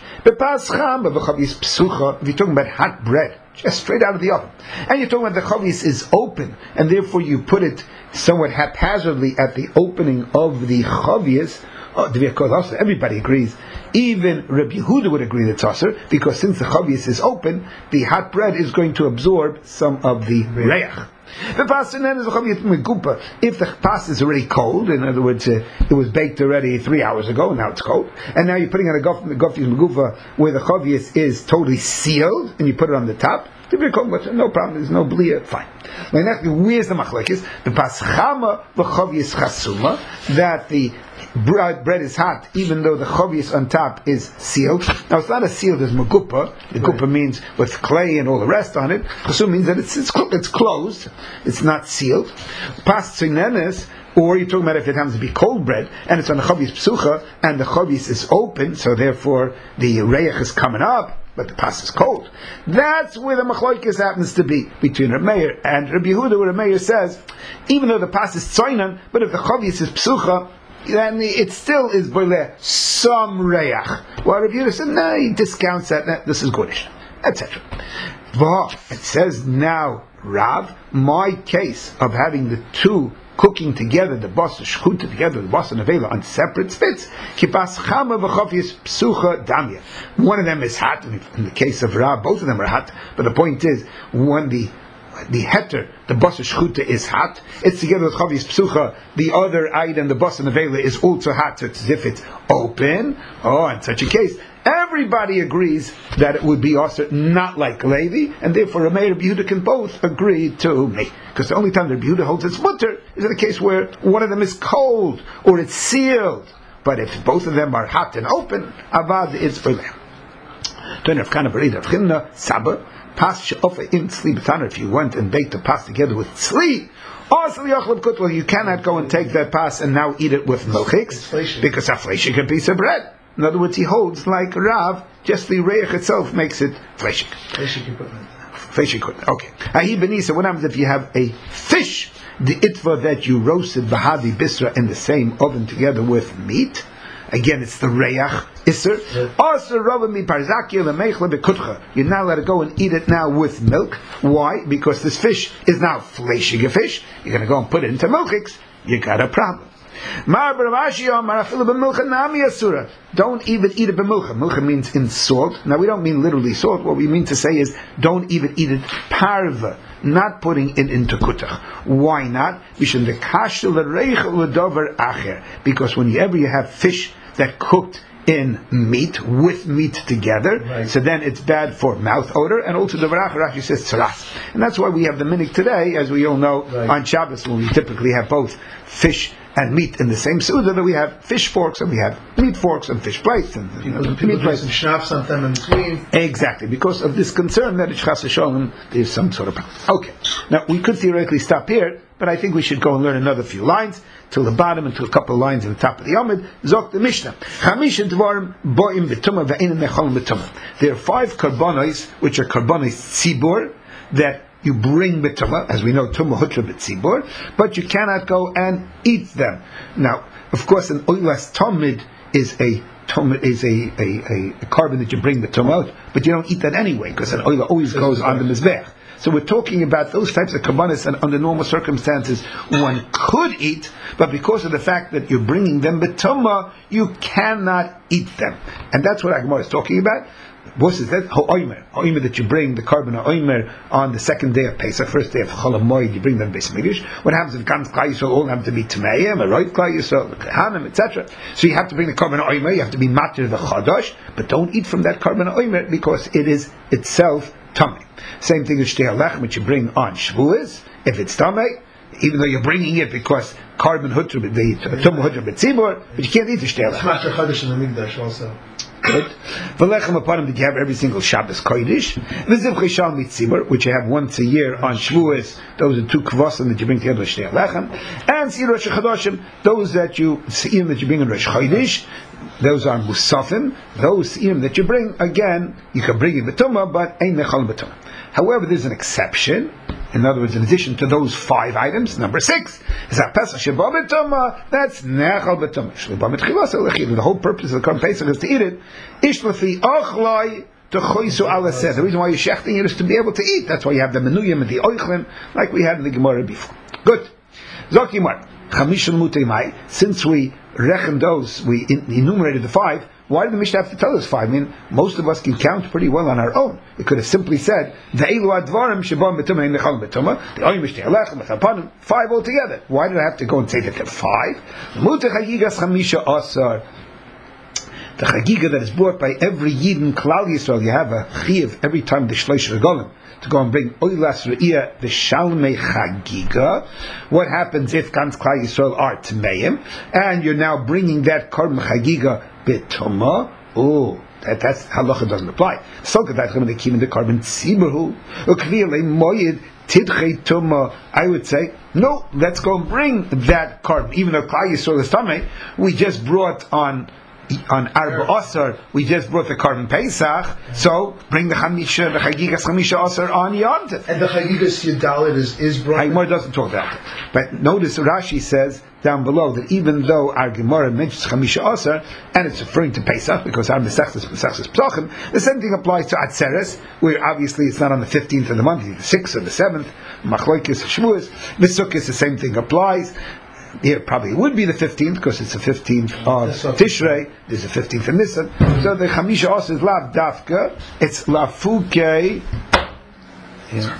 if you're talking about hot bread, just straight out of the oven, and you're talking about the chavis is open, and therefore you put it somewhat haphazardly at the opening of the chavis. Oh, everybody agrees. Even Rabbi Yehuda would agree that it's aser, because since the chavis is open, the hot bread is going to absorb some of the reich. The pasta then is a chavis megupa. If the pasta is already cold, in other words, uh, it was baked already three hours ago, and now it's cold, and now you're putting on a gofis megupa where the chavis is totally sealed, and you put it on the top. No problem, there's no blia, fine. Where's the machlekes? The paschama v'chavius chasuma, that the bread, bread is hot, even though the chavius on top is sealed. Now it's not as sealed as magupa. The right. Gupa means with clay and all the rest on it. Chasum means that it's, it's it's closed, it's not sealed. Pas tzinenes, or you're talking about if it happens to be cold bread and it's on the chavius psucha and the chavius is open, so therefore the reich is coming up, but the pas is cold. That's where the machlokes happens to be between Reb Meir and Reb Yehuda, where Reb Meir says, even though the pas is tzoinan, but if the chavius is psucha, then it still is boileh some reich. Well, Reb Yehuda said, no, he discounts that. Nah, this is goodish, et cetera. It says now, Rav, my case of having the two cooking together, the basa shchuta together, the basa nevela on separate spits, kipas chama v'chavius psucha damya. One of them is hot. In the case of Rav, both of them are hot. But the point is, when the the heter, the basa shchuta is hot, it's together with chavius psucha. The other item, the basa nevela, is also hot. So it's as if it's open. Oh, in such a case, everybody agrees that it would be also not like Levi, and therefore Reb Meir and Yehuda can both agree to me. Because the only time that Yehuda holds its mutter is in the case where one of them is cold or it's sealed. But if both of them are hot and open, avad is for them. Turn of kind of Rav Chimna Saba pas she'ofa im tzli b'tana. If you went and baked the pas together with tzli, well, you cannot go and take that pas and now eat it with milchiks, because a fleshik a piece of bread. In other words, he holds like Rav, just the reich itself makes it fleshik. Fleshik equipment. Fleshik equipment. Okay. Ahi benisa. What happens if you have a fish, the itva that you roasted bahadi bisra in the same oven together with meat? Again, it's the reich iser. Also, mi parzakia lemechle bekutcha. You're not allowed to go and eat it now with milk. Why? Because this fish is now fleshig fish. You're going to go and put it into milchiks. You got a problem. Don't even eat it b'milcha. Milcha means in salt. Now we don't mean literally salt. What we mean to say is don't even eat it parva, not putting it into kutach. Why not? Because whenever you have fish that cooked in meat, with meat together, right. So then it's bad for mouth odor, and also the Varach Rashi says tzaras. And that's why we have the minik today, as we all know, right. On Shabbos, when we typically have both fish and meat in the same Suda, that we have fish forks and we have meat forks and fish plates and you know, people meat do plates. some schnapps on them in between. Exactly, because of this concern that it's chas v'sholem, there's some sort of problem. Okay, now we could theoretically stop here, but I think we should go and learn another few lines till the bottom, until a couple of lines at the top of the Amud. Zok the Mishnah. Chamisha dvarim boim b'tumah ve'ein mecholim b'tumah. There are five karbonos, which are karbonos tzibur, that you bring b'tumah, as we know, tumah hutra b'tzibur, but you cannot go and eat them. Now, of course, an oilas tomid is a is a, a, a, a carbon that you bring the tumah out, but you don't eat that anyway, because an oila always goes on the mizbech. So we're talking about those types of karbanos, and under normal circumstances one could eat, but because of the fact that you're bringing them b'tumah, you cannot eat them, and that's what Gemara is talking about. What is that? Ha'omer, ha'omer that you bring the carbon ha'omer on the second day of Pesach, first day of Chol HaMoed, you bring them Beis Mikdash. What happens if Gans Klal Yisrael all have to be Tmeim, a right Klal Yisrael, Hanim, et cetera. So you have to bring the carbon ha'omer, you have to be matir the Chadash, but don't eat from that carbon ha'omer because it is itself Tamei. Same thing as Shtei HaLechem, which you bring on Shavuos, if it's Tamei, even though you're bringing it because carbon hutra, the tumah hutra b'tzibur, but you can't eat the Shtei HaLechem. It's matir Chadash in the Mikdash also. Good. V'lechem upanim that you have every single Shabbos Kodesh. V'zivchei shal mitzibur, which you have once a year on Shavuos. Those are two kvasim that you bring together with Shtei HaLechem. And Seir Rosh Chodashim, those that you seim that you bring in Rosh Chodesh. Those are musafim. Those seim that you bring, again, you can bring in b'tumah, but ein mechal b'tumah. However, there's an exception. In other words, in addition to those five items, number six is a Pesach Sheba B'tumah. That's Nechal B'tumah. Sheba B'tchilas Elechid. The whole purpose of the Korban Pesach is to eat it. Ishlefi Ochlai to Choysu Ala Sed. The reason why you're shechting it is to be able to eat. That's why you have the menuyim and the oichlin, like we had in the Gemara before. Good. Zok Yimar. Chamishal Mutei Mai. Since we reckon those, we enumerated the five. Why did the Mishnah have to tell us five? I mean, most of us can count pretty well on our own. It could have simply said, the five altogether. Why did I have to go and say that there are five? The chagiga that is brought by every Yid in Klal Yisrael, you have a chiyuv every time the shlosh regalim to go and bring oilas re'iyah the shalmei chagiga. What happens if Gans Klal Yisrael are tmeim, and you're now bringing that korban chagiga b'tumah? Oh, that that's halacha doesn't apply. So that when they keep in the carbon tziburhu ukvile moyed tidchei tumah, I would say no. Let's go and bring that carbon, even though Klal Yisrael is tamei. We just brought on. On Arba Osar, we just brought the carbon Pesach, so bring the Chamisha, the Chagigas Chamisha Osar on Yontif. And the Chagigas Yudalit is, is brought. Gemara doesn't talk about it. But notice Rashi says down below that even though our Gemara mentions Chamisha Osar, and it's referring to Pesach, because our Mesech is Pesach is Pesachim, the same thing applies to Atzeres, where obviously it's not on the fifteenth of the month, it's the sixth or the seventh, Machloikis, Shavuos, Misukis, the same thing applies. Here probably would be the fifteenth because it's the fifteenth of Tishrei. There's the fifteenth of Nisan. So the Chamisha also is Lav Dafka. It's Lafuke. Yeah.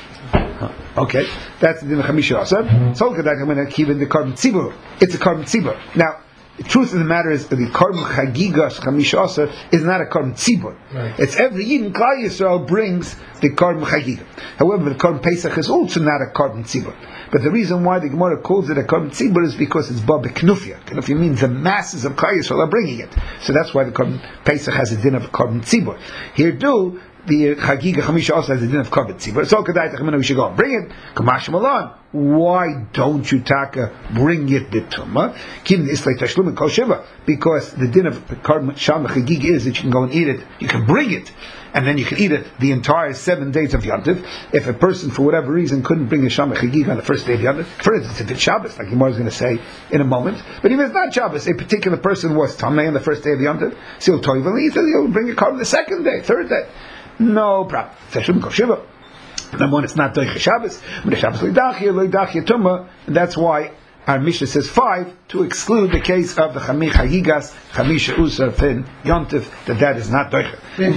Okay, that's the Chamisha also. So I'm going to keep in the carbon tzibur. It's a carbon tzibur. Now, the truth of the matter is that the carbon chagigas chamisha aser is not a carbon tzibur. Right. It's every Yid in Klal Yisrael brings the carbon chagiga. However, the carbon pesach is also not a carbon tzibur. But the reason why the Gemara calls it a carbon tzibur is because it's ba beknufia. Knufia means the masses of Klal Yisrael are bringing it. So that's why the carbon pesach has a din of a carbon tzibur. Here do the chagiga chamisha also has a din of carbon tzibur. So kedai we should go and bring it. Kamashim alon. Why don't you taka bring it b'tumah? Kim islay tashlum and kol shiva, because the din of carbon sham chagiga is that you can go and eat it. You can bring it, and then you can eat it the entire seven days of Yontif. If a person, for whatever reason, couldn't bring a sham chagiga on the first day of Yontif, for instance, if it's Shabbos, like Gemara is going to say in a moment, but even if it's not Shabbos, a particular person was tamei on the first day of Yontif, so he'll toivel, he'll bring a carbon the second day, third day. No problem. Tashlum kol shiva. Number one, it's not Doich Shabbos, but Shabbos Leidachia, Leidachia Tumah, and that's why our Mishnah says five, to exclude the case of the Chamich Hagigas, Chamisha Usar Fin Yontif, that that is not Doich.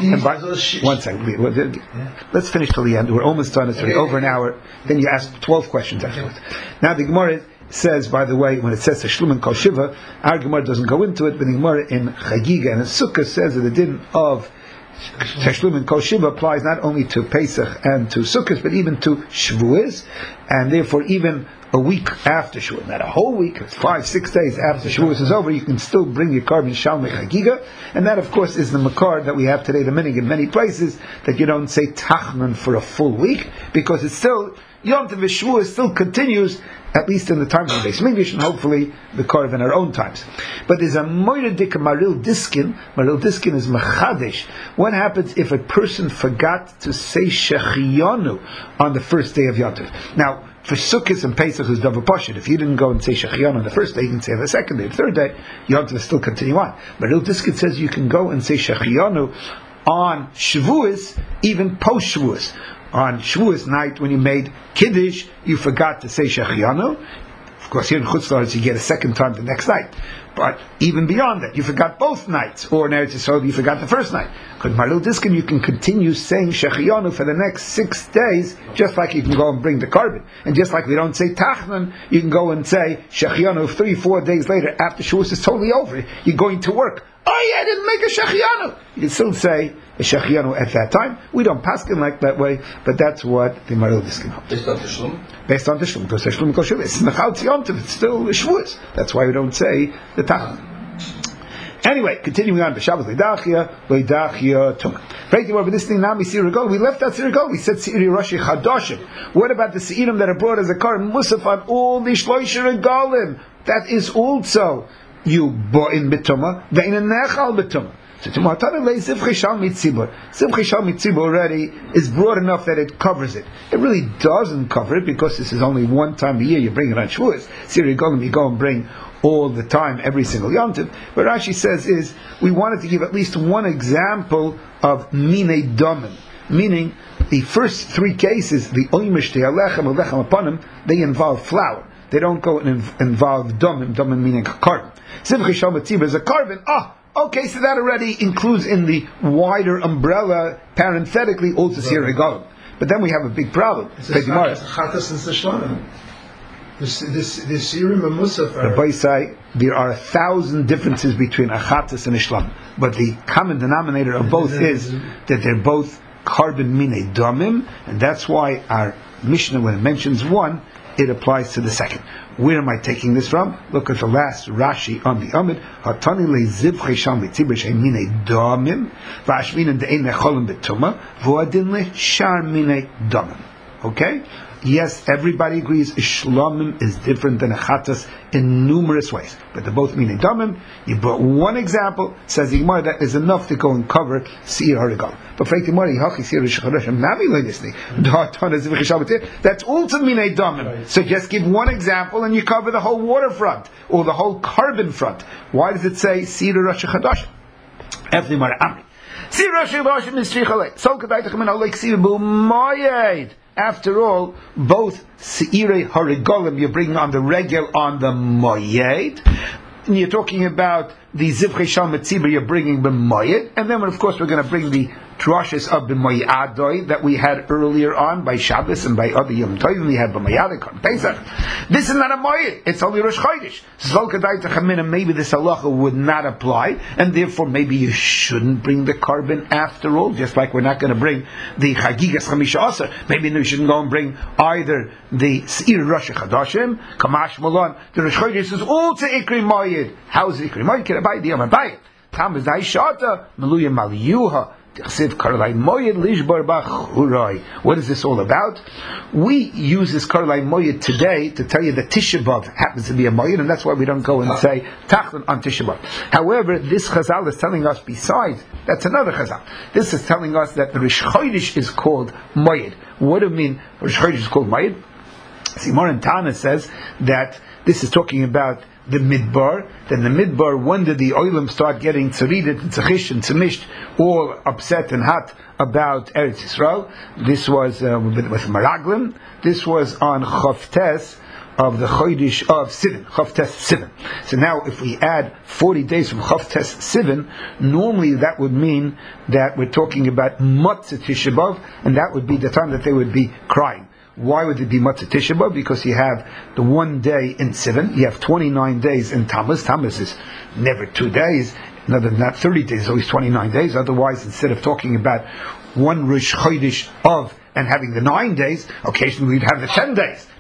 One second, let's finish till the end, we're almost done, it's already over an hour, then you ask twelve questions afterwards. Now the Gemara says, by the way, when it says Tashlum and Kol Shiva, our Gemara doesn't go into it, but the Gemara in Chagiga and in Sukkah says that the din of Tashlum and Kol Shiva applies not only to Pesach and to Sukkot, but even to Shavuos. and therefore even a week after Shavuos, not a whole week, it's five, six days after Shavuos is over, you can still bring your carbon Shalmei Chagiga, and that of course is the makar that we have today, the minig in many places, that you don't say Tachman for a full week, because it's still, Yom Tov Shavuos still continues, at least in the times of the Beis Mikdash, and hopefully the Korv in our own times. But there's a Moiradik Maril Diskin. Maril Diskin is Machadesh. What happens if a person forgot to say Shechianu on the first day of Yom Tov? Now, for Sukkot and Pesach is Davar Pashut. If you didn't go and say Shechianu on the first day, you can say on the second day, the third day, Yom Tov still continue on. Maril Diskin says you can go and say Shechianu on Shavuos, even post Shavuos. On Shavuos night, when you made Kiddush, you forgot to say Shechianu. Of course, here in Chutz La'aretz, you get a second time the next night. But even beyond that, you forgot both nights. Or in Eretz Yisrael, you forgot the first night. Because Maril Diskin, you can continue saying Shechianu for the next six days, just like you can go and bring the carbon. And just like we don't say Tachnan, you can go and say Shechianu three, four days later, after Shavuos is totally over. You're going to work. Oh yeah, I didn't make a Shechianu. You can still say a Shechianu at that time. We don't paskin like that way, but that's what the Maril Diskin holds. Based on Tishlum? Based on Tishlum, because Tishlum Kol Shavuos. It's Mechal Tziyom Tov, it's still Shavuos. That's why we don't say the Tachnan. Anyway, continuing on, B'Shabbos Leidachia, Leidachia Tumah. Right, over this thing now, we see Regal. We left out Regal. We said Seiri Rashi Chadashim. What about the Seirim that are brought as a car Musaf on all the Shloisha Regalim? That is also you bought in B'Tumah, Ve'in Nechal B'Tumah. So Tumatana lay Zivchei Shal Mitzibur. Zivchei Shal Mitzibur already is broad enough that it covers it. It really doesn't cover it because this is only one time a year you bring it on Shavuos. Seiri Regalim you go and bring all the time, every single Yom Tov. What Rashi says is, we wanted to give at least one example of Minei Domim, meaning the first three cases, the Oimish, the Alechem, Alechem Aponim, they involve flour. They don't go and inv- involve Domim, Domim meaning a carbon. Zivchei Shal Mitzibur is a carbon. Ah, okay, so that already includes in the wider umbrella, parenthetically, also Seiri Regalim. But then we have a big problem. It's a Chatas and Seshlamim. This, this, this Sirim and Musaf are... The Baisai, there are a thousand differences between Achatas and Ishlam, but the common denominator of both is that they're both carbon mine domim, and that's why our Mishnah, when it mentions one, it applies to the second. Where am I taking this from? Look at the last Rashi on the Amid. Hatani le zivchei sham b'tzibur she'en mine domim, v'ashminan de'en necholim b'tumah, v'adin le shar mine domim. Okay? Yes, everybody agrees Ishlamim is different than a Chatas in numerous ways. But they're both meaning Damim. You brought one example, says the Gemara, that is enough to go and cover Seir HaRegal. But for the Gemara, Yihachi Seir HaRegal, Nami lo yisni. That's also meaning Damim. So just give one example and you cover the whole waterfront, or the whole carbon front. Why does it say Seir HaRegal? After the Gemara, Amri. Seir HaRegal is Shichalei. So Kedaitach min Olek Seir B'Mayed. After all, both Seirei HaRegalim you're bringing on the regel on the Moyed, and you're talking about the Zivchei Shal Mitzibur you're bringing B'Moyed, and then of course we're going to bring the drushes of B'Moyadoi that we had earlier on by Shabbos and by other Yom Tovim we had B'Moyadoi on Pesach. This is not a Moyed, it's only Rosh Chodesh. Zol Kedai Techamina, maybe this halacha would not apply, and therefore maybe you shouldn't bring the carbon after all, just like we're not going to bring the Chagigas Chamisha Aser. Maybe you shouldn't go and bring either the Seir Rosh Chadashim, Kamash Malon, the Rosh Chodesh is all to Ikri Moyed. How is Ikri Moyed? Can I buy the Yom Abayit? Tam is Daishata, Meluya Maliyuha. What is this all about? We use this Karlai Moyed today to tell you that Tisha B'Av happens to be a Moyed, and that's why we don't go and say Tachlan on Tisha B'Av. However, this Chazal is telling us, besides, that's another Chazal. This is telling us that the Rosh Chodesh is called Moyed. What do you mean Rosh Chodesh is called Moyed? Simon and Tana says that this is talking about the Midbar. Then the Midbar, when did the Oilam start getting Tzaridit and Tzachish and Tzamisht all upset and hot about Eretz Yisrael? This was uh, with, with Meraglim. This was on Chavtes of the Chodesh of Sivan, Chavtes Sivan. So now if we add forty days from Chavtes Sivan, normally that would mean that we're talking about Matzah Tisha B'Av, and that would be the time that they would be crying. Why would it be Matzah Tisha B'Av? Because you have the one day in Sivan, you have twenty-nine days in Tammuz. Tammuz is never two days, another not thirty days, it's always twenty-nine days. Otherwise, instead of talking about one Rosh Chodesh of and having the nine days, occasionally we'd have the ten days,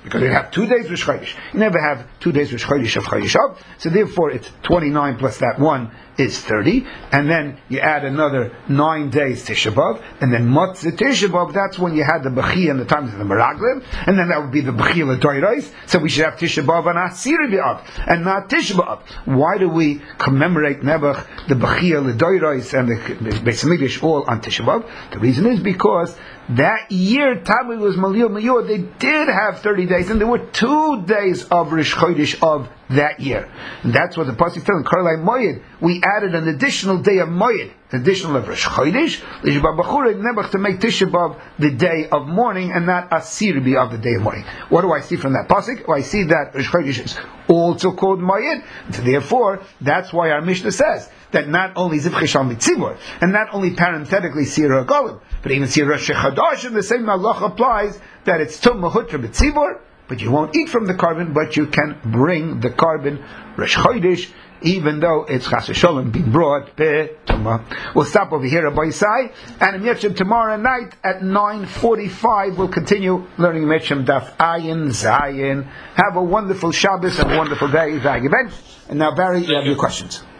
because you have two days Rosh Chodesh. You never have two days Rosh Chodesh of Chodesh Av, so therefore it's twenty-nine plus that one is thirty, and then you add another nine days Tisha B'Av, and then Matzah Tisha B'Av, that's when you had the Bechia in the times of the Meraglim, and then that would be the Bechia L'Doirais, so we should have Tisha B'Av on Asiri B'Av, and not Tisha B'Av. Why do we commemorate Nebuch, the Bechia L'Doirais, and the Beis Hamikdash all on Tisha B'Av? The reason is because that year, Tammuz was Maliyah Mayur, they did have thirty days, and there were two days of Rosh Chodesh of that year. And that's what the Pasuk is telling, Karlai Moyed, we added an additional day of Moyed, an additional of Rosh Chodesh, to make Tisha B'Av the day of mourning, and not Asirbi of the day of mourning. What do I see from that Pasuk? Well, I see that Rosh Chodesh is also called Moyed, so therefore, that's why our Mishnah says, that not only Zivchei Shal Mitzibor, and not only parenthetically Sira Golim, but even Sira Shechadash, and the same malach applies, that it's Tum Mahutra Mitzibor, but you won't eat from the carbon, but you can bring the carbon Rosh Chodesh, even though it's Chas Shalom being brought Be'tumah. We'll stop over here at Baisai, and in Yetchem tomorrow night at nine forty-five we'll continue learning Yetchem Daf Ayin Zayin. Have a wonderful Shabbos and a wonderful day, Zayin. And now Barry, you have your questions.